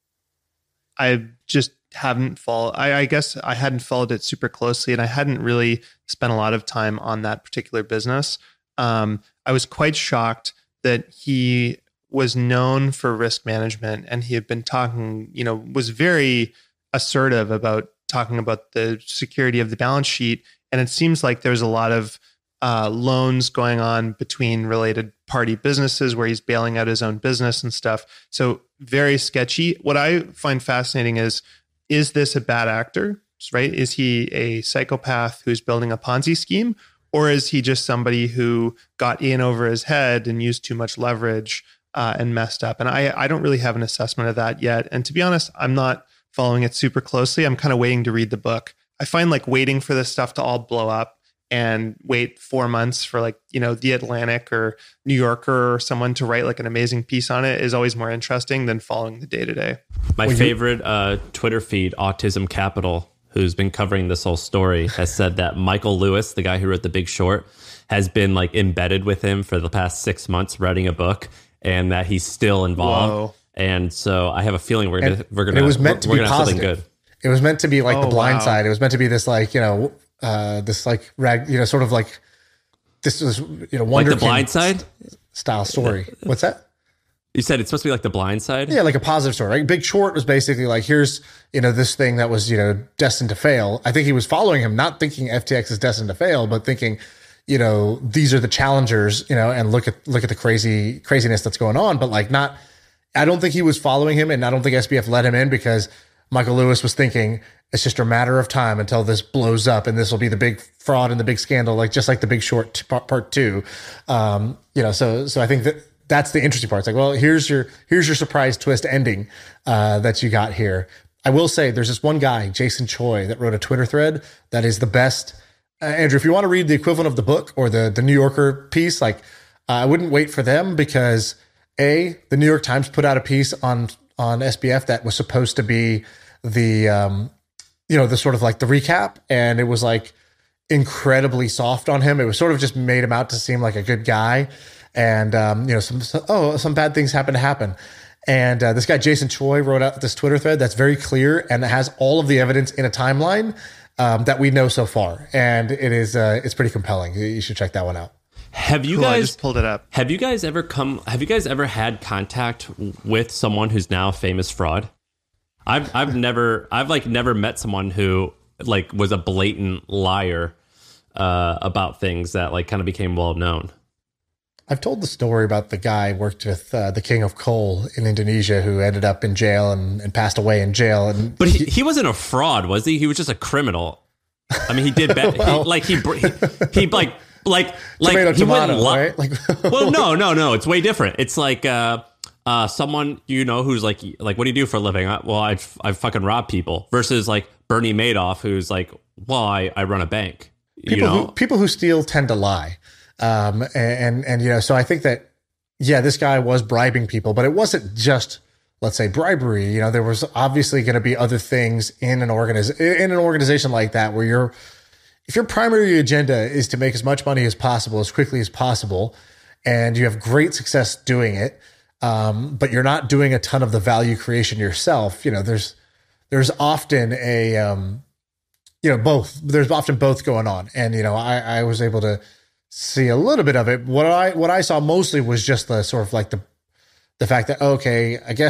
I just haven't followed. I, I guess I hadn't followed it super closely, and I hadn't really spent a lot of time on that particular business. Um, I was quite shocked that he was known for risk management, and he had been talking, you know, was very assertive about talking about the security of the balance sheet. And it seems like there's a lot of uh, loans going on between related party businesses where he's bailing out his own business and stuff. So very sketchy. What I find fascinating is, is this a bad actor, right? Is he a psychopath who's building a Ponzi scheme? Or is he just somebody who got in over his head and used too much leverage uh, and messed up? And I, I don't really have an assessment of that yet. And to be honest, I'm not following it super closely. I'm kind of waiting to read the book. I find like waiting for this stuff to all blow up and wait four months for like, you know, The Atlantic or New Yorker or someone to write like an amazing piece on it is always more interesting than following the day to day. My well, favorite uh, Twitter feed, Autism Capital, who's been covering this whole story, has said that Michael Lewis, the guy who wrote The Big Short, has been like embedded with him for the past six months writing a book, and that he's still involved. Whoa. And so I have a feeling we're gonna, we're gonna, it was meant to we're be gonna have positive. something good. It was meant to be like oh, The Blind wow. Side. It was meant to be this like, you know, uh, this like rag, you know, sort of like this was, you know, Wonder like The King Blind Side style story. What's that? You said it's supposed to be like The Blind Side? Yeah, like a positive story. Right? Big Short was basically like, here's, you know, this thing that was, you know, destined to fail. I think he was following him, not thinking F T X is destined to fail, but thinking, you know, these are the challengers, you know, and look at look at the crazy craziness that's going on. But like not, I don't think he was following him, and I don't think S B F let him in because Michael Lewis was thinking it's just a matter of time until this blows up, and this will be the big fraud and the big scandal, like just like The Big Short t- part two. Um, you know, so so I think that that's the interesting part. It's like, well, here's your here's your surprise twist ending uh, that you got here. I will say there's this one guy, Jason Choi, that wrote a Twitter thread that is the best. Uh, Andrew, if you want to read the equivalent of the book or the the New Yorker piece, like uh, I wouldn't wait for them because A, the New York Times put out a piece on on S B F that was supposed to be the um, you know, the sort of like the recap, and it was like incredibly soft on him. It was sort of just made him out to seem like a good guy. And, um, you know, some, some, oh, some bad things happen to happen. And uh, this guy, Jason Choi, wrote out this Twitter thread that's very clear and it has all of the evidence in a timeline um, that we know so far. And it is, uh, it's pretty compelling. You should check that one out. Have you cool, guys I just pulled it up? Have you guys ever come, have you guys ever had contact with someone who's now a famous fraud? I've, I've never, I've like never met someone who like was a blatant liar uh, about things that like kind of became well known. I've told the story about the guy who worked with uh, the king of coal in Indonesia who ended up in jail and, and passed away in jail. And But he, he wasn't a fraud, was he? He was just a criminal. I mean, he did bad. well, he, like he, he, he like, like, like tomato, he tomato, li- right? Like, well, no, no, no. It's way different. It's like uh, uh, someone, you know, who's like, like, what do you do for a living? I, well, I, I fucking rob people versus like Bernie Madoff, who's like, well, I, I run a bank. People, you know? who, people who steal tend to lie. Um, and, and, and, you know, so I think that, yeah, this guy was bribing people, but it wasn't just, let's say, bribery. You know, there was obviously going to be other things in an organiz- in an organization like that where you're, if your primary agenda is to make as much money as possible, as quickly as possible, and you have great success doing it, um, but you're not doing a ton of the value creation yourself, you know, there's, there's often a, um, you know, both, there's often both going on. And, you know, I, I was able to see a little bit of it. What I, what I saw mostly was just the sort of like the, the fact that, okay, I guess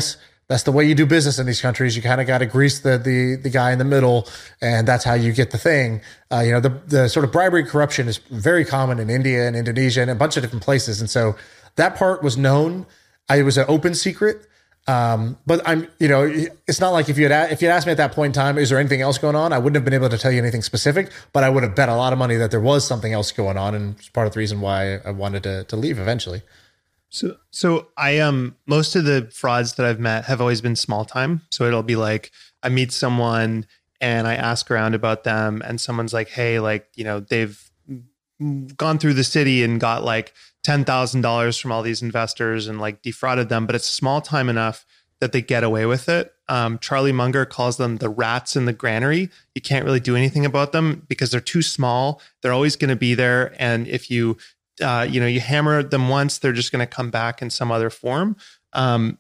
That's the way you do business in these countries. You kind of got to grease the, the the guy in the middle, and that's how you get the thing. Uh, you know, the the sort of bribery corruption is very common in India and Indonesia and a bunch of different places. And so that part was known. I, it was an open secret. Um, but I'm, you know, it's not like if you had if you had asked me at that point in time, is there anything else going on? I wouldn't have been able to tell you anything specific, but I would have bet a lot of money that there was something else going on, and it's part of the reason why I wanted to to leave eventually. So, so I um most of the frauds that I've met have always been small time. So it'll be like I meet someone and I ask around about them, and someone's like, "Hey, like you know, they've gone through the city and got like ten thousand dollars from all these investors and like defrauded them," but it's small time enough that they get away with it. Um, Charlie Munger calls them the rats in the granary. You can't really do anything about them because they're too small. They're always going to be there, and if you Uh, you know, you hammer them once, they're just going to come back in some other form. Um,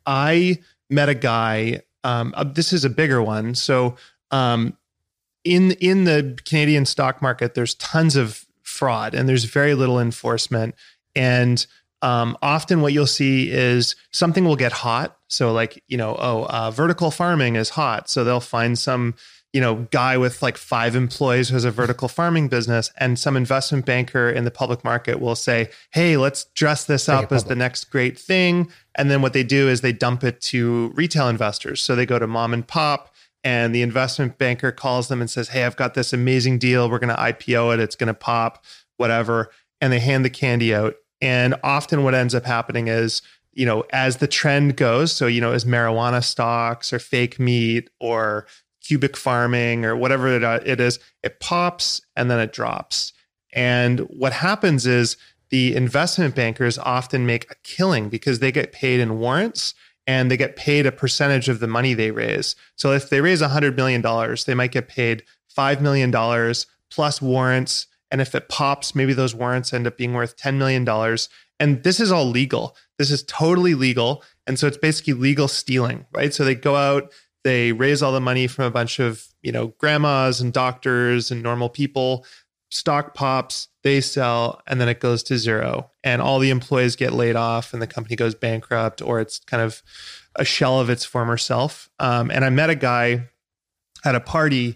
I met a guy, um, uh, this is a bigger one. So um, in, in the Canadian stock market, there's tons of fraud and there's very little enforcement. And um, often what you'll see is something will get hot. So like, you know, oh, uh, vertical farming is hot. So they'll find some you know, guy with like five employees who has a vertical farming business, and some investment banker in the public market will say, "Hey, let's dress this Take up as the next great thing." And then what they do is they dump it to retail investors. So they go to mom and pop, and the investment banker calls them and says, "Hey, I've got this amazing deal. We're going to I P O it. It's going to pop, whatever." And they hand the candy out. And often what ends up happening is, you know, as the trend goes, so, you know, as marijuana stocks or fake meat or cubic farming or whatever it, uh, it is, it pops and then it drops. And what happens is the investment bankers often make a killing because they get paid in warrants and they get paid a percentage of the money they raise. So if they raise one hundred million dollars, they might get paid five million dollars plus warrants. And if it pops, maybe those warrants end up being worth ten million dollars. And this is all legal. This is totally legal. And so it's basically legal stealing, right? So they go out, they raise all the money from a bunch of, you know, grandmas and doctors and normal people. Stock pops, they sell, and then it goes to zero. And all the employees get laid off and the company goes bankrupt, or it's kind of a shell of its former self. Um, and I met a guy at a party,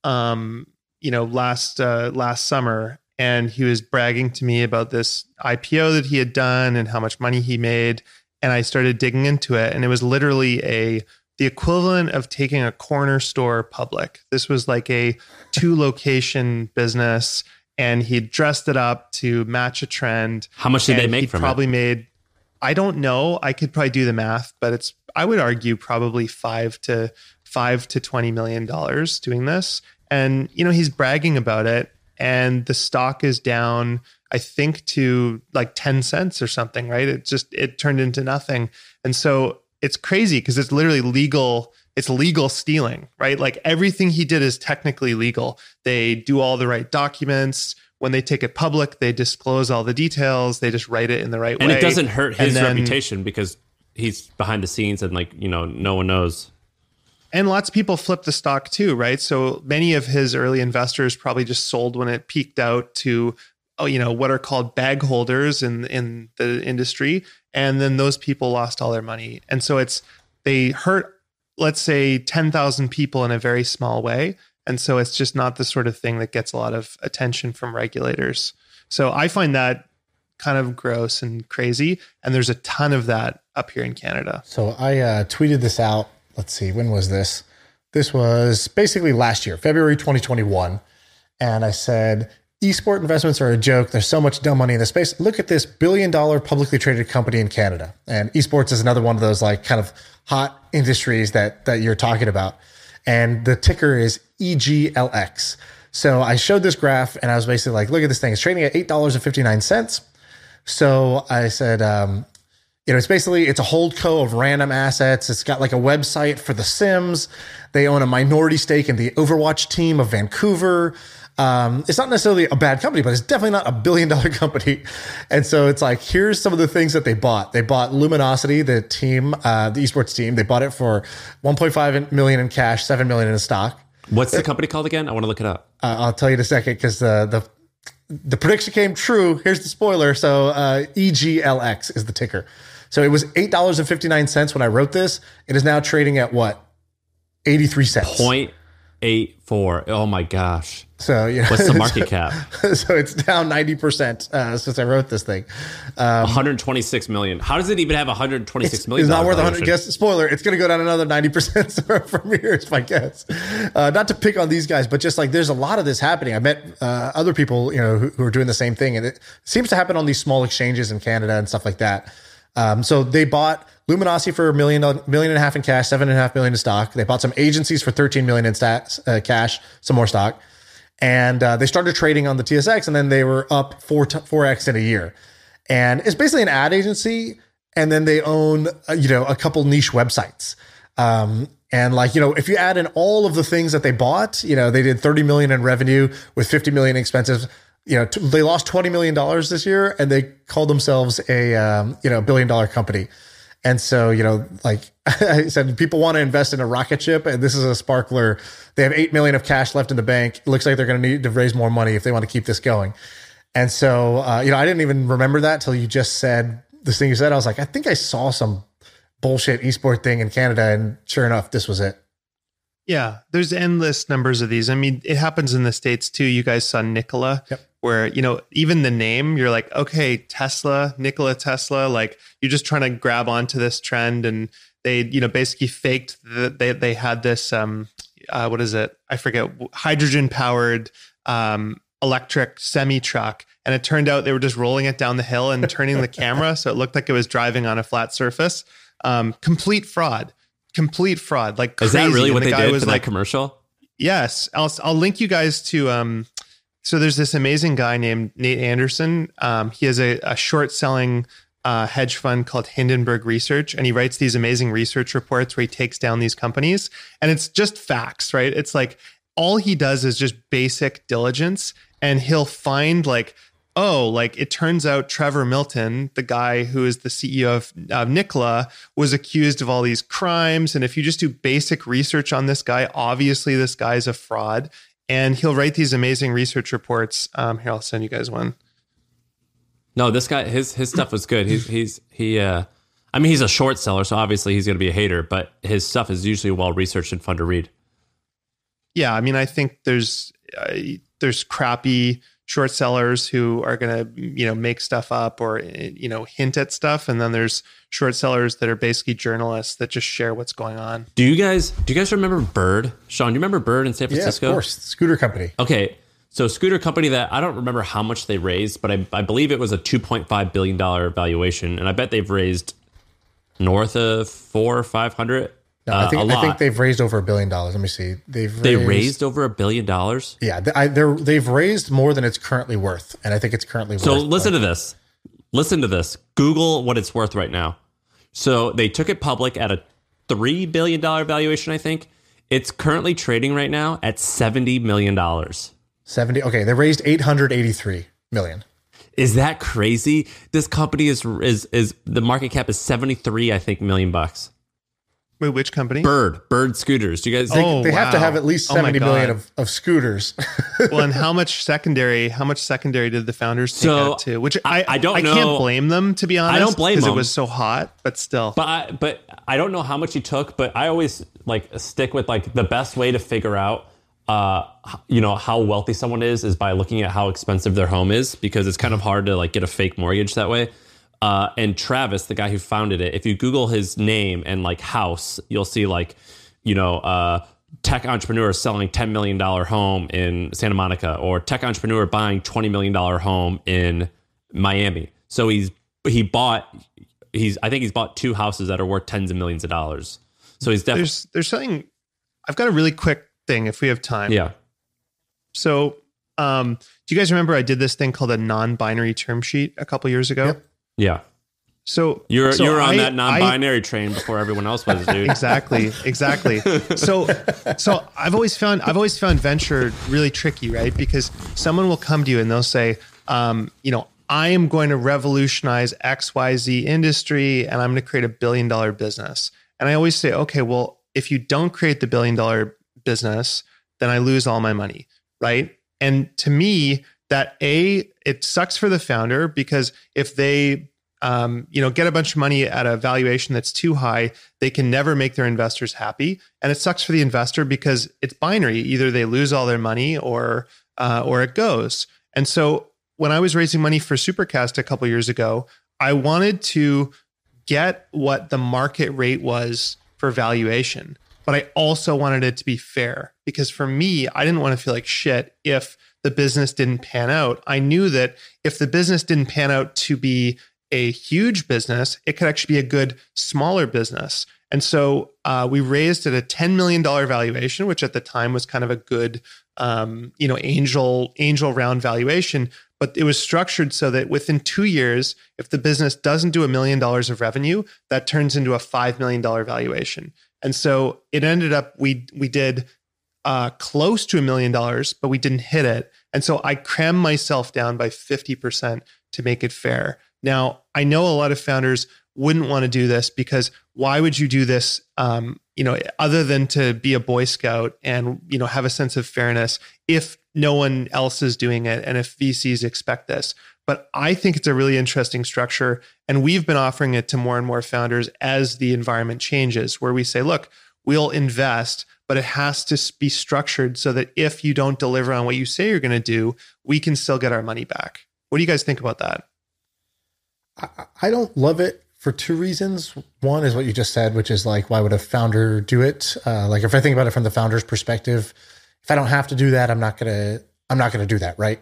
um, you know, last uh, last summer, and he was bragging to me about this I P O that he had done and how much money he made. And I started digging into it, and it was literally a the equivalent of taking a corner store public. This was like a two location business, and he dressed it up to match a trend. How much did they make from probably it? Made, I don't know. I could probably do the math, but it's, I would argue probably five to five to twenty million dollars doing this. And, you know, he's bragging about it, and the stock is down, I think, to like ten cents or something, right? It just, it turned into nothing. And so it's crazy because it's literally legal. It's legal stealing, right? Like everything he did is technically legal. They do all the right documents. When they take it public, they disclose all the details. They just write it in the right and way. And it doesn't hurt his then, reputation because he's behind the scenes and like, you know, no one knows. And lots of people flip the stock too, right? So many of his early investors probably just sold when it peaked out to, oh, you know, what are called bag holders in, in the industry. And then those people lost all their money. And so it's, they hurt, let's say ten thousand people in a very small way. And so it's just not the sort of thing that gets a lot of attention from regulators. So I find that kind of gross and crazy. And there's a ton of that up here in Canada. So I uh, tweeted this out. Let's see, when was this? This was basically last year, February twenty twenty-one. And I said, esport investments are a joke. There's so much dumb money in the space. Look at this billion dollar publicly traded company in Canada. And esports is another one of those like kind of hot industries that, that you're talking about. And the ticker is E G L X. So I showed this graph and I was basically like, look at this thing. It's trading at eight dollars and fifty-nine cents. So I said, um, you know, it's basically, it's a holdco of random assets. It's got like a website for The Sims. They own a minority stake in the Overwatch team of Vancouver. Um, it's not necessarily a bad company, but it's definitely not a billion dollar company. And so it's like, here's some of the things that they bought. They bought Luminosity, the team, uh, the esports team. They bought it for one point five million in cash, seven million in stock. What's the company called again? I want to look it up. Uh, I'll tell you in a second because the, the, the prediction came true. Here's the spoiler. So uh, E G L X is the ticker. So it was eight dollars and fifty-nine cents when I wrote this. It is now trading at what? eighty-three cents. zero point eight four. Oh my gosh. So yeah, what's the market cap? So it's down ninety percent uh, since I wrote this thing. Um, one hundred twenty-six million. How does it even have one hundred twenty-six it's, million? It's not worth one hundred. Guess spoiler. It's going to go down another ninety percent from here, is my guess. Uh, not to pick on these guys, but just like there's a lot of this happening. I met uh, other people, you know, who, who are doing the same thing, and it seems to happen on these small exchanges in Canada and stuff like that. Um, so they bought Luminosity for a million, million and a half in cash, seven and a half million in stock. They bought some agencies for thirteen million in stats, uh, cash, some more stock. And uh, they started trading on the T S X, and then they were up four four x in a year. And it's basically an ad agency, and then they own uh, you know a couple niche websites. Um, and like you know, if you add in all of the things that they bought, you know, they did thirty million in revenue with fifty million in expenses. You know, t- they lost twenty million dollars this year, and they called themselves a um, you know billion dollar company. And so, you know, like I said, people want to invest in a rocket ship, and this is a sparkler. They have eight million of cash left in the bank. It looks like they're going to need to raise more money if they want to keep this going. And so, uh, you know, I didn't even remember that till you just said this thing you said. I was like, I think I saw some bullshit esport thing in Canada, and sure enough, this was it. Yeah, there's endless numbers of these. I mean, it happens in the States too. You guys saw Nikola, yep. Where, you know, even the name, you're like, okay, Tesla, Nikola Tesla, like you're just trying to grab onto this trend. And they, you know, basically faked that they, they had this, um, uh, what is it? I forget, hydrogen powered um, electric semi truck. And it turned out they were just rolling it down the hill and turning the camera. So it looked like it was driving on a flat surface. Um, complete fraud. Complete fraud, like crazy. Is that really and what the they guy did was for like, that commercial? Yes, I'll I'll link you guys to. Um, so there's this amazing guy named Nate Anderson. Um, he has a, a short selling uh, hedge fund called Hindenburg Research, and he writes these amazing research reports where he takes down these companies, and it's just facts, right? It's like all he does is just basic diligence, and he'll find like. Oh, like it turns out Trevor Milton, the guy who is the C E O of, of Nikola, was accused of all these crimes. And if you just do basic research on this guy, obviously this guy's a fraud. And he'll write these amazing research reports. Um, here, I'll send you guys one. No, this guy, his his stuff was good. He's he's he. Uh, I mean, he's a short seller, so obviously he's going to be a hater. But his stuff is usually well researched and fun to read. Yeah, I mean, I think there's uh, there's crappy short sellers who are going to, you know, make stuff up or, you know, hint at stuff. And then there's short sellers that are basically journalists that just share what's going on. Do you guys, do you guys remember Bird? Sean, do you remember Bird in San Francisco? Yeah, of course. Scooter company. Okay. So scooter company that I don't remember how much they raised, but I, I believe it was a two point five billion dollars valuation. And I bet they've raised north of four or five hundred. No, I think uh, I think they've raised over a billion dollars. Let me see. They've raised, they raised over a billion dollars. Yeah, they, I, they're they've raised more than it's currently worth, and I think it's currently so worth. So listen like, to this. Listen to this. Google what it's worth right now. So they took it public at a three billion dollars valuation. I think it's currently trading right now at seventy million dollars. Seventy. Okay, they raised eight hundred eighty-three million. Is that crazy? This company is is is the market cap is seventy-three, I think, million bucks. Wait, which company? Bird, Bird Scooters. Do you guys? They, oh, they wow. have to have at least seventy oh million of, of scooters. Well, and how much secondary? How much secondary did the founders take so, out to? Which I I don't I know. can't blame them, to be honest. I don't blame them because it was so hot, but still. But I, but I don't know how much he took. But I always like stick with like the best way to figure out, uh, you know, how wealthy someone is is by looking at how expensive their home is, because it's kind of hard to like get a fake mortgage that way. Uh, and Travis, the guy who founded it, if you Google his name and like house, you'll see like, you know, uh, tech entrepreneur selling ten million dollars home in Santa Monica, or tech entrepreneur buying twenty million dollars home in Miami. So he's he bought he's I think he's bought two houses that are worth tens of millions of dollars. So he's definitely there's there's something. I've got a really quick thing if we have time. Yeah. So, um, do you guys remember I did this thing called a non-binary term sheet a couple years ago? Yep. Yeah. So you're so you're on I, that non-binary I, train before everyone else was, dude. Exactly, exactly. So so I've always found I've always found venture really tricky, right? Because someone will come to you and they'll say, um, you know, I am going to revolutionize X Y Z industry and I'm going to create a billion dollar business. And I always say, okay, well, if you don't create the billion dollar business, then I lose all my money, right? And to me, that A, it sucks for the founder, because if they um, you know, get a bunch of money at a valuation that's too high. They can never make their investors happy. And it sucks for the investor because it's binary. Either they lose all their money or, uh, or it goes. And so when I was raising money for Supercast a couple years ago, I wanted to get what the market rate was for valuation, but I also wanted it to be fair because for me, I didn't want to feel like shit if the business didn't pan out. I knew that if the business didn't pan out to be a huge business, it could actually be a good smaller business. And so uh, we raised at a ten million dollars valuation, which at the time was kind of a good, um, you know, angel angel round valuation. But it was structured so that within two years, if the business doesn't do a million dollars of revenue, that turns into a five million dollars valuation. And so it ended up, we we did uh, close to a million dollars, but we didn't hit it. And so I crammed myself down by fifty percent to make it fair. Now, I know a lot of founders wouldn't want to do this because why would you do this, um, you know, other than to be a Boy Scout and, you know, have a sense of fairness if no one else is doing it and if V Cs expect this. But I think it's a really interesting structure. And we've been offering it to more and more founders as the environment changes, where we say, look, we'll invest, but it has to be structured so that if you don't deliver on what you say you're going to do, we can still get our money back. What do you guys think about that? I don't love it for two reasons. One is what you just said, which is like, why would a founder do it? Uh, like if I think about it from the founder's perspective, if I don't have to do that, I'm not going to, I'm not going to do that. Right.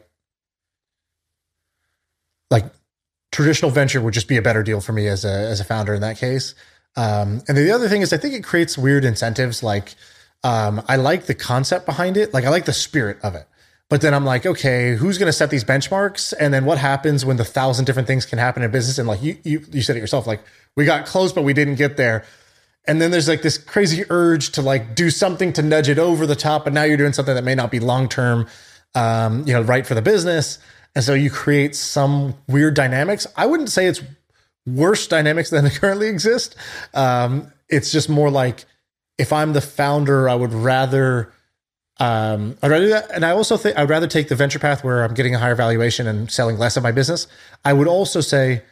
Like traditional venture would just be a better deal for me as a, as a founder in that case. Um, and the other thing is I think it creates weird incentives. Like um, I like the concept behind it. Like I like the spirit of it. But then I'm like, okay, who's going to set these benchmarks? And then what happens when the thousand different things can happen in business? And like you, you, you said it yourself, like we got close, but we didn't get there. And then there's like this crazy urge to like do something to nudge it over the top. But now you're doing something that may not be long-term, um, you know, right for the business. And so you create some weird dynamics. I wouldn't say it's worse dynamics than currently exist. Um, it's just more like if I'm the founder, I would rather, Um, I'd rather do that. And I also think I'd rather take the venture path where I'm getting a higher valuation and selling less of my business. I would also say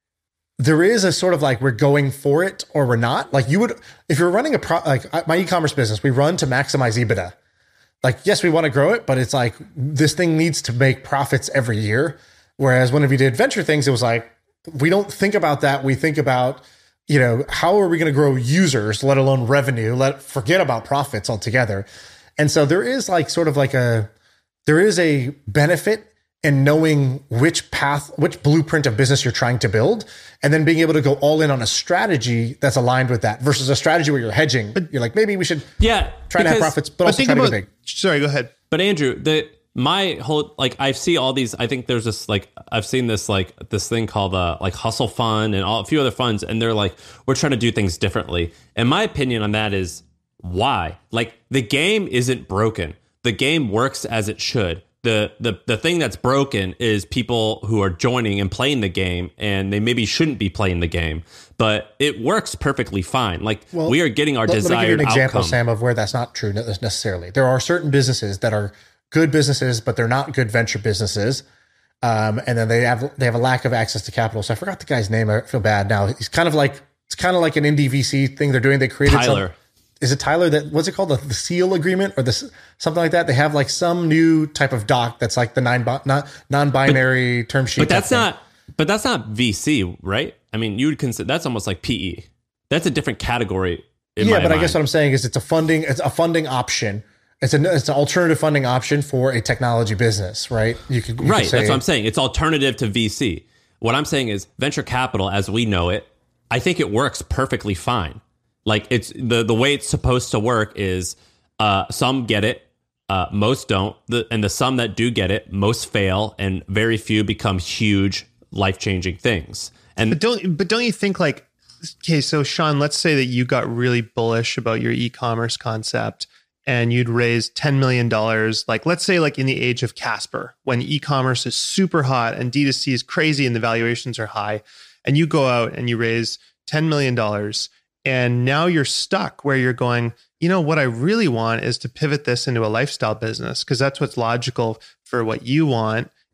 there is a sort of like, we're going for it or we're not. Like you would, if you're running a pro, like my e-commerce business, we run to maximize EBITDA. Like, yes, we want to grow it, but it's like, this thing needs to make profits every year. Whereas when we did venture things, it was like, we don't think about that. We think about, you know, how are we going to grow users, let alone revenue, let forget about profits altogether. And so there is like sort of like a, there is a benefit in knowing which path, which blueprint of business you're trying to build, and then being able to go all in on a strategy that's aligned with that versus a strategy where you're hedging. But you're like, maybe we should yeah, try to have profits, but, but also try to go big. Sorry, go ahead. But Andrew, the my whole, like I see all these, I think there's this like, I've seen this like this thing called uh, like Hustle Fund and all, a few other funds, and they're like, we're trying to do things differently. And my opinion on that is, why? Like the game isn't broken. The game works as it should. The, the the thing that's broken is people who are joining and playing the game, and they maybe shouldn't be playing the game, but it works perfectly fine. Like well, we are getting our let, desired outcome. Let me give you an example, outcome. Sam, of where that's not true necessarily. There are certain businesses that are good businesses, but they're not good venture businesses. Um, and then they have they have a lack of access to capital. So I forgot the guy's name. I feel bad now. He's kind of like it's kind of like an indie V C thing they're doing. They created Tyler. Some, Is it Tyler that, what's it called? The, the SEAL agreement or this, something like that. They have like some new type of doc that's like the nine, not non-binary but, term sheet. But that's not, but that's not V C, right? I mean, you would consider that's almost like P E. That's a different category. In yeah, my but mind. I guess what I'm saying is it's a funding, it's a funding option. It's an, it's an alternative funding option for a technology business, right? You could, you right. could say, that's what I'm saying. It's alternative to V C. What I'm saying is venture capital as we know it, I think it works perfectly fine. Like it's the, the way it's supposed to work is uh, some get it, uh, most don't. The, and the some that do get it, most fail, and very few become huge, life-changing things. And but don't but don't you think like, okay, so Sean, let's say that you got really bullish about your e-commerce concept and you'd raise ten million dollars, like let's say like in the age of Casper, when e-commerce is super hot and D two C is crazy and the valuations are high, and you go out and you raise ten million dollars. And now you're stuck where you're going, you know, what I really want is to pivot this into a lifestyle business because that's what's logical for what you want.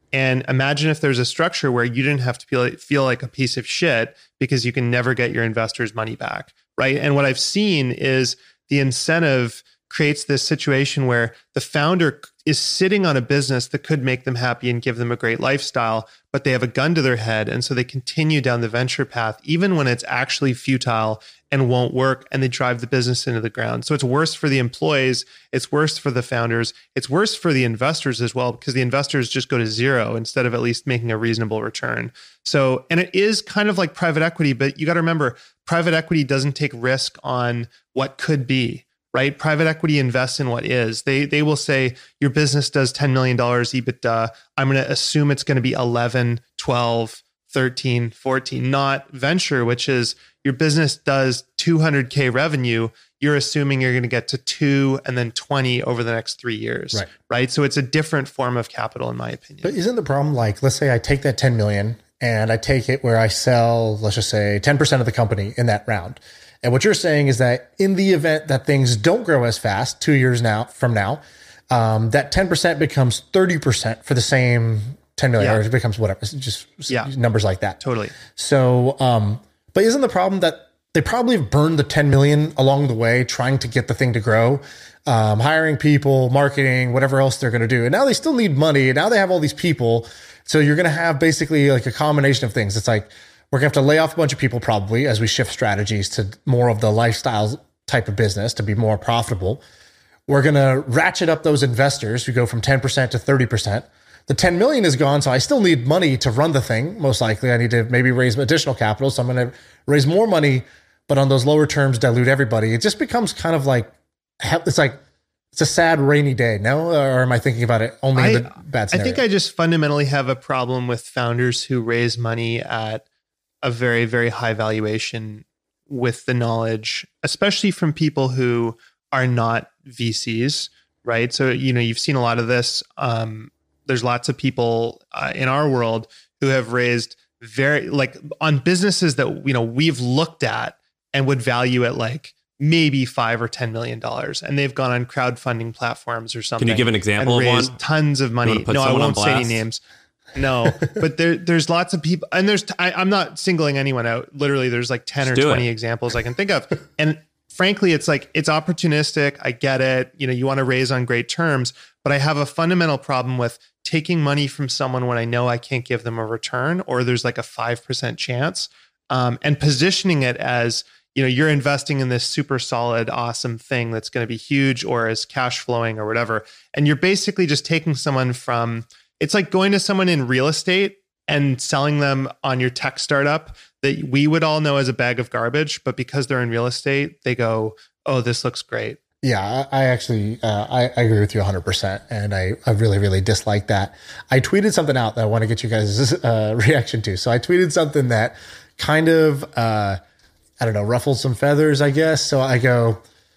And imagine if there's a structure where you didn't have to feel, feel like a piece of shit because you can never get your investors' money back, right? And what I've seen is the incentive creates this situation where the founder is sitting on a business that could make them happy and give them a great lifestyle, but they have a gun to their head. And so they continue down the venture path, even when it's actually futile and won't work, and they drive the business into the ground. So it's worse for the employees. It's worse for the founders. It's worse for the investors as well, because the investors just go to zero instead of at least making a reasonable return. So, and it is kind of like private equity, but you got to remember, private equity doesn't take risk on what could be. Right? Private equity invests in what is. They they will say your business does ten million dollars EBITDA. I'm going to assume it's going to be eleven, twelve, thirteen, fourteen, not venture, which is your business does two hundred K revenue. You're assuming you're going to get to two and then twenty over the next three years. Right. Right. So it's a different form of capital, in my opinion. But isn't the problem like, let's say I take that ten million and I take it where I sell, let's just say ten percent of the company in that round. And what you're saying is that in the event that things don't grow as fast two years now from now, um, that ten percent becomes thirty percent for the same ten million, Yeah. or it becomes whatever, it's just Yeah. numbers like that. Totally. So, um, but isn't the problem that they probably have burned the ten million along the way trying to get the thing to grow, um, hiring people, marketing, whatever else they're going to do. And now they still need money. And now they have all these people. So you're going to have basically like a combination of things. It's like, we're going to have to lay off a bunch of people probably as we shift strategies to more of the lifestyle type of business to be more profitable. We're going to ratchet up those investors who go from ten percent to thirty percent. The ten million is gone. So I still need money to run the thing. Most likely I need to maybe raise additional capital. So I'm going to raise more money, but on those lower terms, dilute everybody. It just becomes kind of like, it's like, it's a sad rainy day. No? Or am I thinking about it only in the bad I scenario? think I just fundamentally have a problem with founders who raise money at a very, very high valuation with the knowledge, especially from people who are not V Cs, right? So, you know, you've seen a lot of this. Um, there's lots of people uh, in our world who have raised very, like on businesses that, you know, we've looked at and would value at like maybe five or ten million dollars, and they've gone on crowdfunding platforms or something. Can you give an example and of raised one? Tons of money. put No, I someone on won't say any blast? names. No, but there, there's lots of people, and there's, I, I'm not singling anyone out. Literally, there's like ten Let's or do twenty it. examples I can think of. And frankly, it's like, it's opportunistic. I get it. You know, you want to raise on great terms, but I have a fundamental problem with taking money from someone when I know I can't give them a return, or there's like a five percent chance, um, and positioning it as, you know, you're investing in this super solid, awesome thing that's going to be huge, or as cash flowing or whatever. And you're basically just taking someone from, it's like going to someone in real estate and selling them on your tech startup that we would all know as a bag of garbage, but because they're in real estate, they go, oh, this looks great. Yeah, I I actually, uh, I, I agree with you one hundred percent. And I, I really, really dislike that. I tweeted something out that I want to get you guys' uh, reaction to. So I tweeted something that kind of, uh, I don't know, ruffled some feathers, I guess. So I go,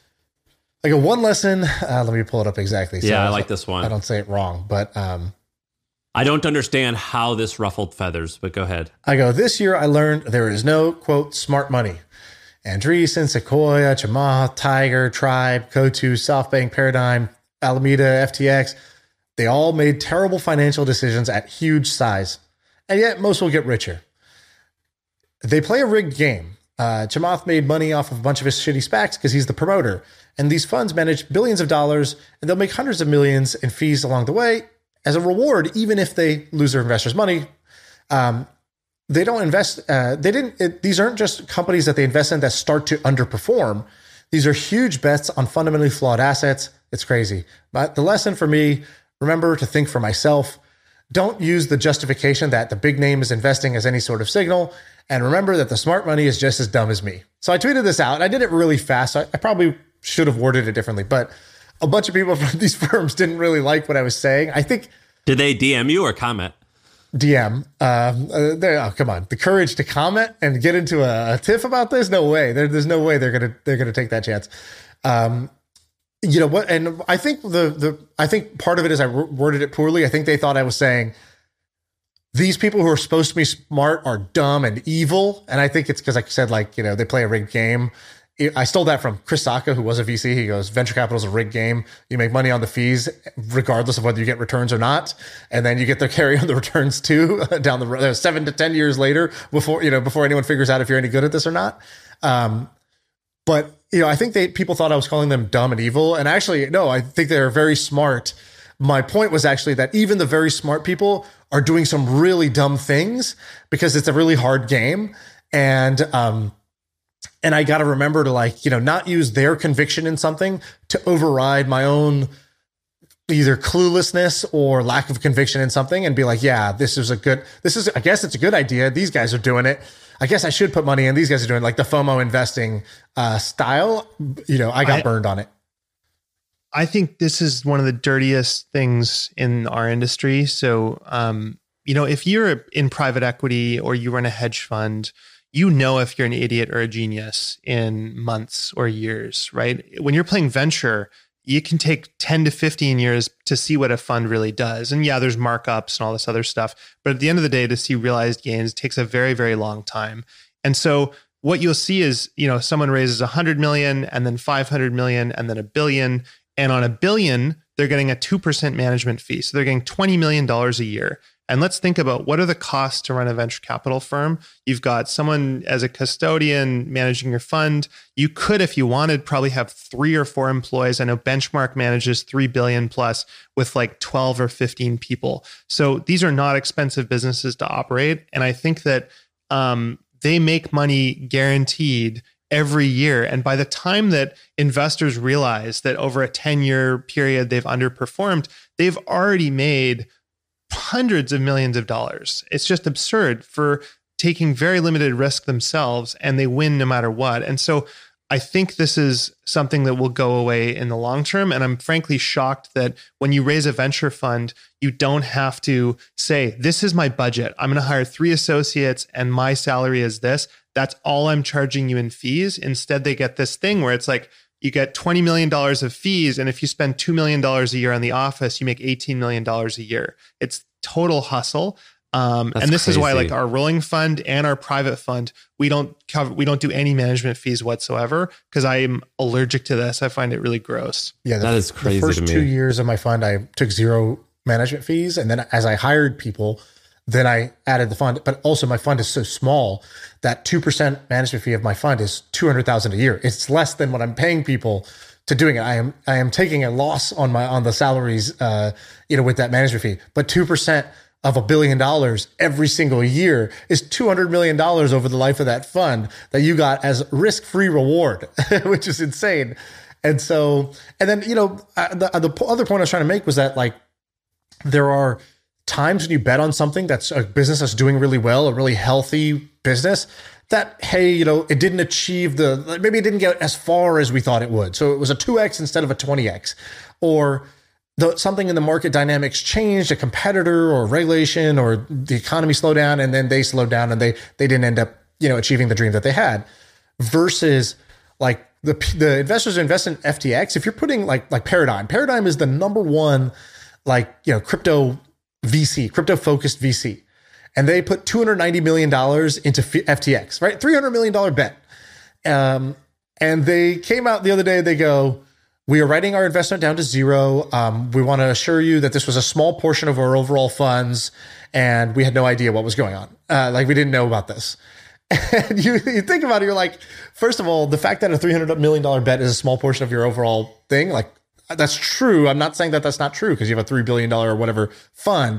I go, one lesson. Uh, let me pull it up exactly. So Yeah, I like this one. I don't say it wrong, but um, I don't understand how this ruffled feathers, but go ahead. I go, this year I learned there is no, quote, smart money. Andreessen, Sequoia, Chamath, Tiger, Tribe, Coatue, SoftBank, Paradigm, Alameda, F T X, they all made terrible financial decisions at huge size. And yet most will get richer. They play a rigged game. Uh, Chamath made money off of a bunch of his shitty SPACs because he's the promoter. And these funds manage billions of dollars, and they'll make hundreds of millions in fees along the way as a reward, even if they lose their investors' money. Um, they don't invest. Uh, they didn't. It, these aren't just companies that they invest in that start to underperform. These are huge bets on fundamentally flawed assets. It's crazy. But the lesson for me, remember to think for myself. Don't use the justification that the big name is investing as any sort of signal. And remember that the smart money is just as dumb as me. So I tweeted this out. I did it really fast. So I, I probably should have worded it differently. But a bunch of people from these firms didn't really like what I was saying. I think Did they D M you or comment? D M. Um, uh, there, oh, come on, the courage to comment and get into a, a tiff about this? No way. There, there's no way they're gonna they're gonna take that chance. Um, you know what? And I think the the I think part of it is I worded it poorly. I think they thought I was saying these people who are supposed to be smart are dumb and evil. And I think it's because I said, like, you know, they play a rigged game I stole that from Chris Sacca, who was a V C. He goes, venture capital is a rigged game. You make money on the fees, regardless of whether you get returns or not. And then you get the carry on the returns too, down the road, seven to ten years later, before, you know, before anyone figures out if you're any good at this or not. Um, but, you know, I think they, people thought I was calling them dumb and evil. And actually, no, I think they're very smart. My point was actually that even the very smart people are doing some really dumb things because it's a really hard game. And, um, and I got to remember to, like, you know, not use their conviction in something to override my own either cluelessness or lack of conviction in something, and be like, yeah, this is a good, this is, I guess it's a good idea. These guys are doing it. I guess I should put money in. These guys are doing it. Like the FOMO investing uh, style, you know, I got I, burned on it. I think this is one of the dirtiest things in our industry. So, um, you know, if you're in private equity or you run a hedge fund, you know if you're an idiot or a genius in months or years, right? When you're playing venture, you can take ten to fifteen years to see what a fund really does. And yeah, there's markups and all this other stuff. But at the end of the day, to see realized gains takes a very, very long time. And so what you'll see is, you know, someone raises one hundred million and then five hundred million and then a billion. And on a billion, they're getting a two percent management fee. So they're getting twenty million dollars a year. And let's think about, what are the costs to run a venture capital firm? You've got someone as a custodian managing your fund. You could, if you wanted, probably have three or four employees. I know Benchmark manages three billion plus with like twelve or fifteen people. So these are not expensive businesses to operate. And I think that um, they make money guaranteed every year. And by the time that investors realize that over a ten year period they've underperformed, they've already made hundreds of millions of dollars. It's just absurd for taking very limited risk themselves, and they win no matter what. And so I think this is something that will go away in the long term. And I'm frankly shocked that when you raise a venture fund, you don't have to say, this is my budget. I'm going to hire three associates and my salary is this. That's all I'm charging you in fees. Instead, they get this thing where it's like, you get twenty million dollars of fees. And if you spend two million dollars a year on the office, you make eighteen million dollars a year. It's total hustle. Um, and this crazy. Is why, like, our rolling fund and our private fund, we don't cover, we don't do any management fees whatsoever, because I am allergic to this. I find it really gross. Yeah, the, that is crazy. The first to me. two years of my fund, I took zero management fees. And then as I hired people, then I added the fund. But also my fund is so small that two percent management fee of my fund is two hundred thousand dollars a year. It's less than what I'm paying people to doing it. I am, I am taking a loss on my, on the salaries, uh, you know, with that management fee, but two percent of a billion dollars every single year is two hundred million dollars over the life of that fund that you got as risk-free reward, which is insane. And so, and then, you know, the, the other point I was trying to make was that, like, there are times when you bet on something that's a business that's doing really well, a really healthy business, that, hey, you know, it didn't achieve the, maybe it didn't get as far as we thought it would. So it was a two X instead of a twenty X, or the, something in the market dynamics changed, a competitor or regulation or the economy slowed down, and then they slowed down and they, they didn't end up, you know, achieving the dream that they had. Versus, like, the, the investors who invest in F T X, if you're putting like, like Paradigm, Paradigm is the number one, like, you know, crypto V C, crypto focused V C. And they put two hundred ninety million dollars into F T X, right? three hundred million dollars bet. Um, and they came out the other day, they go, we are writing our investment down to zero. Um, we want to assure you that this was a small portion of our overall funds, and we had no idea what was going on. Uh, like, we didn't know about this. And you, you think about it, you're like, first of all, the fact that a three hundred million dollars bet is a small portion of your overall thing, like, that's true. I'm not saying that that's not true, because you have a three billion dollars or whatever fund.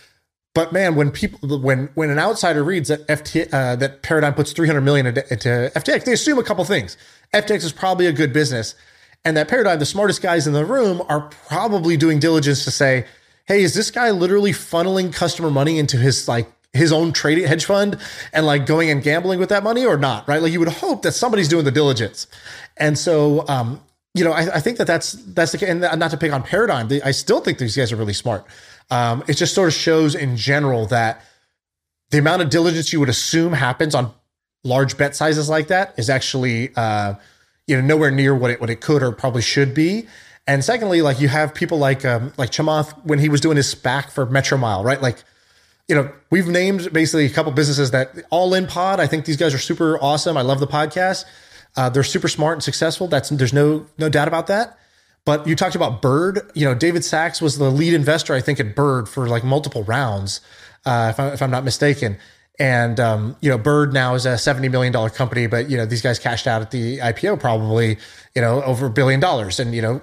But man, when people, when when an outsider reads that F T, uh, that Paradigm puts three hundred million dollars into F T X, they assume a couple things. F T X is probably a good business, and that Paradigm, the smartest guys in the room, are probably doing diligence to say, hey, is this guy literally funneling customer money into his, like, his own trading hedge fund and, like, going and gambling with that money or not, right? Like, you would hope that somebody's doing the diligence. And so, um, you know, I, I think that that's, that's the case. And not to pick on Paradigm, they, I still think these guys are really smart. Um, it just sort of shows in general that the amount of diligence you would assume happens on large bet sizes like that is actually, uh, you know, nowhere near what it, what it could or probably should be. And secondly, like, you have people like, um, like Chamath, when he was doing his SPAC for Metromile, right? Like, you know, we've named basically a couple businesses that All In Pod. I think these guys are super awesome. I love the podcast. Uh, they're super smart and successful. That's there's no no doubt about that. But you talked about Bird. You know, David Sachs was the lead investor, I think, at Bird for like multiple rounds, uh, if, I, if I'm not mistaken. And, um, you know, Bird now is a seventy million dollars company, but, you know, these guys cashed out at the I P O probably, you know, over a billion dollars. And, you know,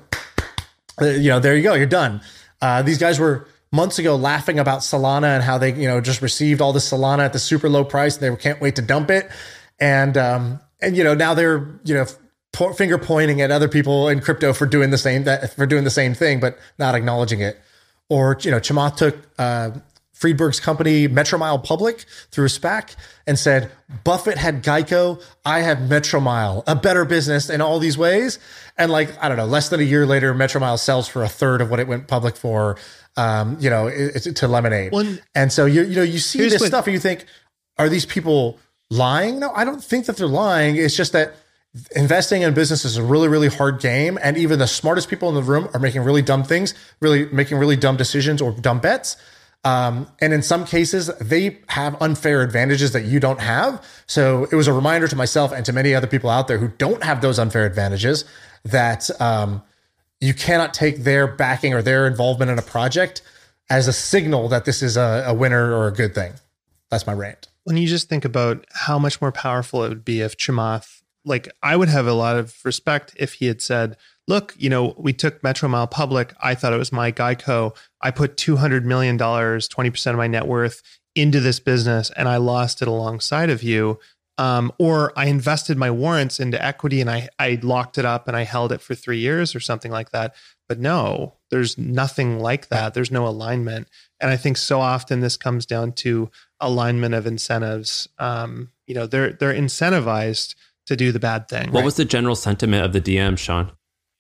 uh, you know, there you go. You're done. Uh, these guys were months ago laughing about Solana and how they, you know, just received all this Solana at the super low price. And they can't wait to dump it. And, um, and, you know, now they're, you know, po- finger pointing at other people in crypto for doing the same, that for doing the same thing, but not acknowledging it. Or, you know, Chamath took, uh, Friedberg's company Metromile public through a SPAC and said, Buffett had Geico, I have Metromile, a better business in all these ways. And like, I don't know, less than a year later, Metromile sells for a third of what it went public for, um, you know, it, it, to Lemonade. Well, and so, you you know, you see this what, stuff and you think, are these people lying? No, I don't think that they're lying. It's just that investing in business is a really, really hard game. And even the smartest people in the room are making really dumb things, really making really dumb decisions or dumb bets. Um, and in some cases, they have unfair advantages that you don't have. So it was a reminder to myself and to many other people out there who don't have those unfair advantages that um, you cannot take their backing or their involvement in a project as a signal that this is a, a winner or a good thing. That's my rant. When you just think about how much more powerful it would be if Chamath, like I would have a lot of respect if he had said, look, you know, we took Metromile public. I thought it was my Geico. I put two hundred million dollars, twenty percent of my net worth into this business and I lost it alongside of you. Um, or I invested my warrants into equity and I, I locked it up and I held it for three years or something like that. But no, there's nothing like that. There's no alignment. And I think so often this comes down to alignment of incentives. Um, you know, they're, they're incentivized to do the bad thing. What right? was the general sentiment of the D M, Sean?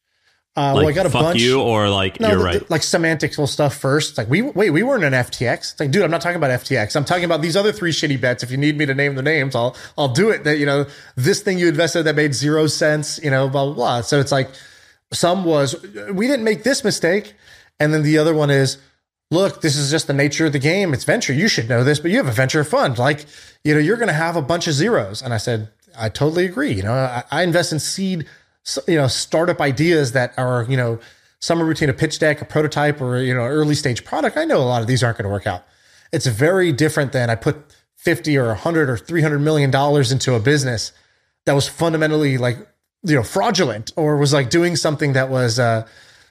Uh, like, well, I got a fuck bunch. you, or like, no, you're the, right. The, like semantical stuff first. It's like, we wait, we weren't an F T X. It's like, dude, I'm not talking about F T X. I'm talking about these other three shitty bets. If you need me to name the names, I'll I'll do it. That, you know, this thing you invested that made zero sense, you know, blah, blah, blah. So it's like, some was, we didn't make this mistake. And then the other one is, look, this is just the nature of the game. It's venture. You should know this, but you have a venture fund. Like, you know, you're going to have a bunch of zeros. And I said, I totally agree. You know, I, I invest in seed, you know, startup ideas that are, you know, somewhere between a pitch deck, a prototype, or, you know, early stage product. I know a lot of these aren't going to work out. It's very different than I put fifty or one hundred or three hundred million dollars into a business that was fundamentally like, you know, fraudulent or was like doing something that was, uh,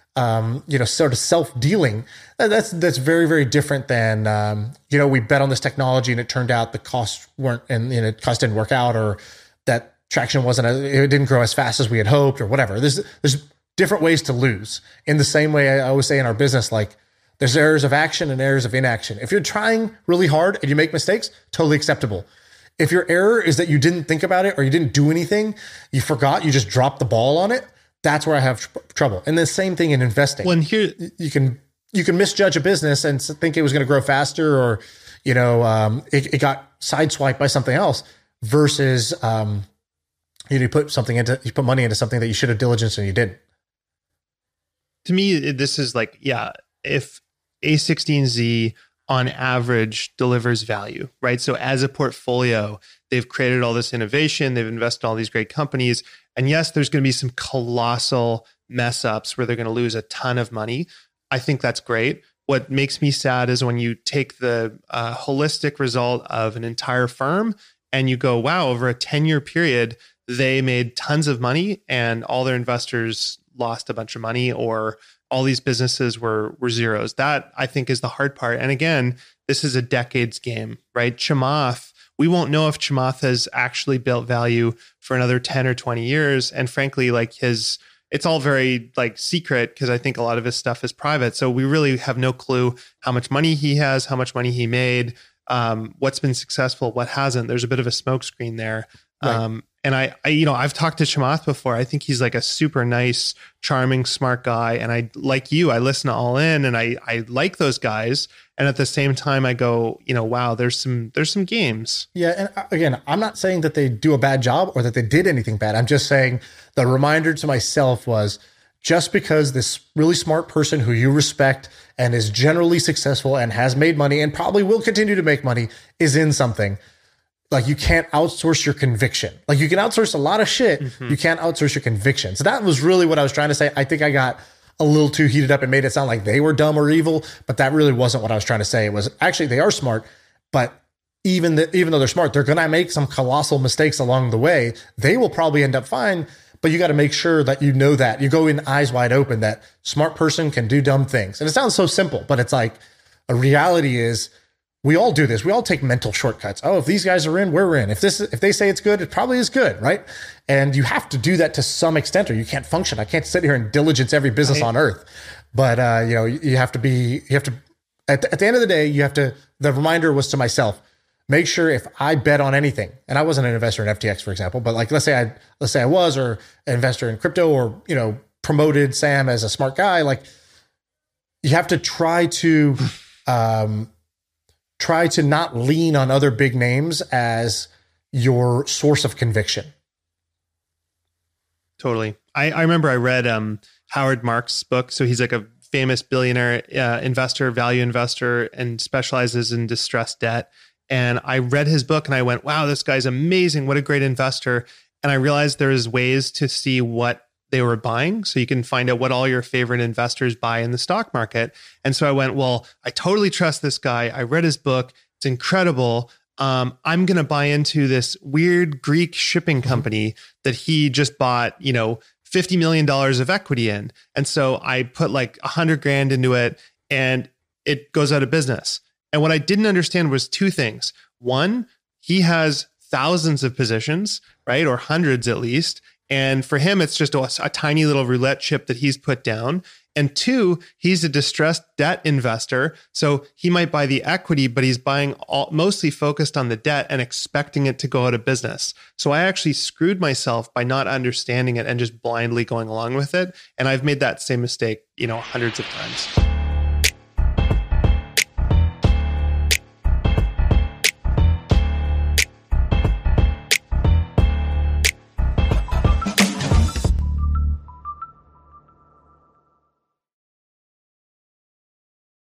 um, you know, sort of self-dealing. That's, that's very, very different than, um, you know, we bet on this technology and it turned out the costs weren't, and, you know, cost didn't work out, or that traction wasn't, it didn't grow as fast as we had hoped, or whatever. There's, there's different ways to lose. In the same way I always say in our business, like there's errors of action and errors of inaction. If you're trying really hard and you make mistakes, totally acceptable. If your error is that you didn't think about it or you didn't do anything, you forgot, you just dropped the ball on it, that's where I have tr- trouble. And the same thing in investing. When here, you can, you can misjudge a business and think it was going to grow faster, or, you know, um, it, it got sideswiped by something else versus, um, you put something into, you put money into something that you should have diligenced and you didn't. To me, this is like, yeah, if A sixteen Z on average delivers value, right? So as a portfolio, they've created all this innovation, they've invested in all these great companies. And yes, there's going to be some colossal mess ups where they're going to lose a ton of money. I think that's great. What makes me sad is when you take the uh, holistic result of an entire firm and you go, wow, over a ten year period, they made tons of money and all their investors lost a bunch of money, or all these businesses were were zeros. That, I think, is the hard part. And again, this is a decades game, right? Chamath, we won't know if Chamath has actually built value for another ten or twenty years. And frankly, like his, it's all very like secret because I think a lot of his stuff is private. So we really have no clue how much money he has, how much money he made, um, what's been successful, what hasn't. There's a bit of a smokescreen there. Right. Um, and I, I, you know, I've talked to Chamath before. I think he's like a super nice, charming, smart guy. And I, like you, I listen to All In and I, I like those guys. And at the same time, I go, you know, wow, there's some, there's some games. Yeah. And again, I'm not saying that they do a bad job or that they did anything bad. I'm just saying the reminder to myself was, just because this really smart person who you respect and is generally successful and has made money and probably will continue to make money is in something, like you can't outsource your conviction. Like you can outsource a lot of shit. Mm-hmm. You can't outsource your conviction. So that was really what I was trying to say. I think I got a little too heated up and made it sound like they were dumb or evil, but that really wasn't what I was trying to say. It was actually, they are smart, but even the, even though they're smart, they're going to make some colossal mistakes along the way. They will probably end up fine, but you got to make sure that you know that. You go in eyes wide open that smart person can do dumb things. And it sounds so simple, but it's like, a reality is we all do this. We all take mental shortcuts. Oh, if these guys are in, we're in. If this, if they say it's good, it probably is good, right? And you have to do that to some extent, or you can't function. I can't sit here and diligence every business right. on earth. But uh, you know, you have to be. You have to. At, at the end of the day, you have to. The reminder was to myself: make sure if I bet on anything, and I wasn't an investor in F T X, for example, but like let's say I let's say I was, or an investor in crypto, or you know, promoted Sam as a smart guy. Like you have to try to. Um, try to not lean on other big names as your source of conviction. Totally. I, I remember I read um, Howard Marks' book. So he's like a famous billionaire uh, investor, value investor, and specializes in distressed debt. And I read his book and I went, wow, this guy's amazing. What a great investor. And I realized there's ways to see what they were buying. So you can find out what all your favorite investors buy in the stock market. And so I went, well, I totally trust this guy. I read his book. It's incredible. Um, I'm going to buy into this weird Greek shipping company that he just bought, you know, fifty million dollars of equity in. And so I put like a hundred grand into it and it goes out of business. And what I didn't understand was two things. One, he has thousands of positions, right? Or hundreds at least. And for him, it's just a, a tiny little roulette chip that he's put down. And two, he's a distressed debt investor. So he might buy the equity, but he's buying all, mostly focused on the debt and expecting it to go out of business. So I actually screwed myself by not understanding it and just blindly going along with it. And I've made that same mistake, you know, hundreds of times.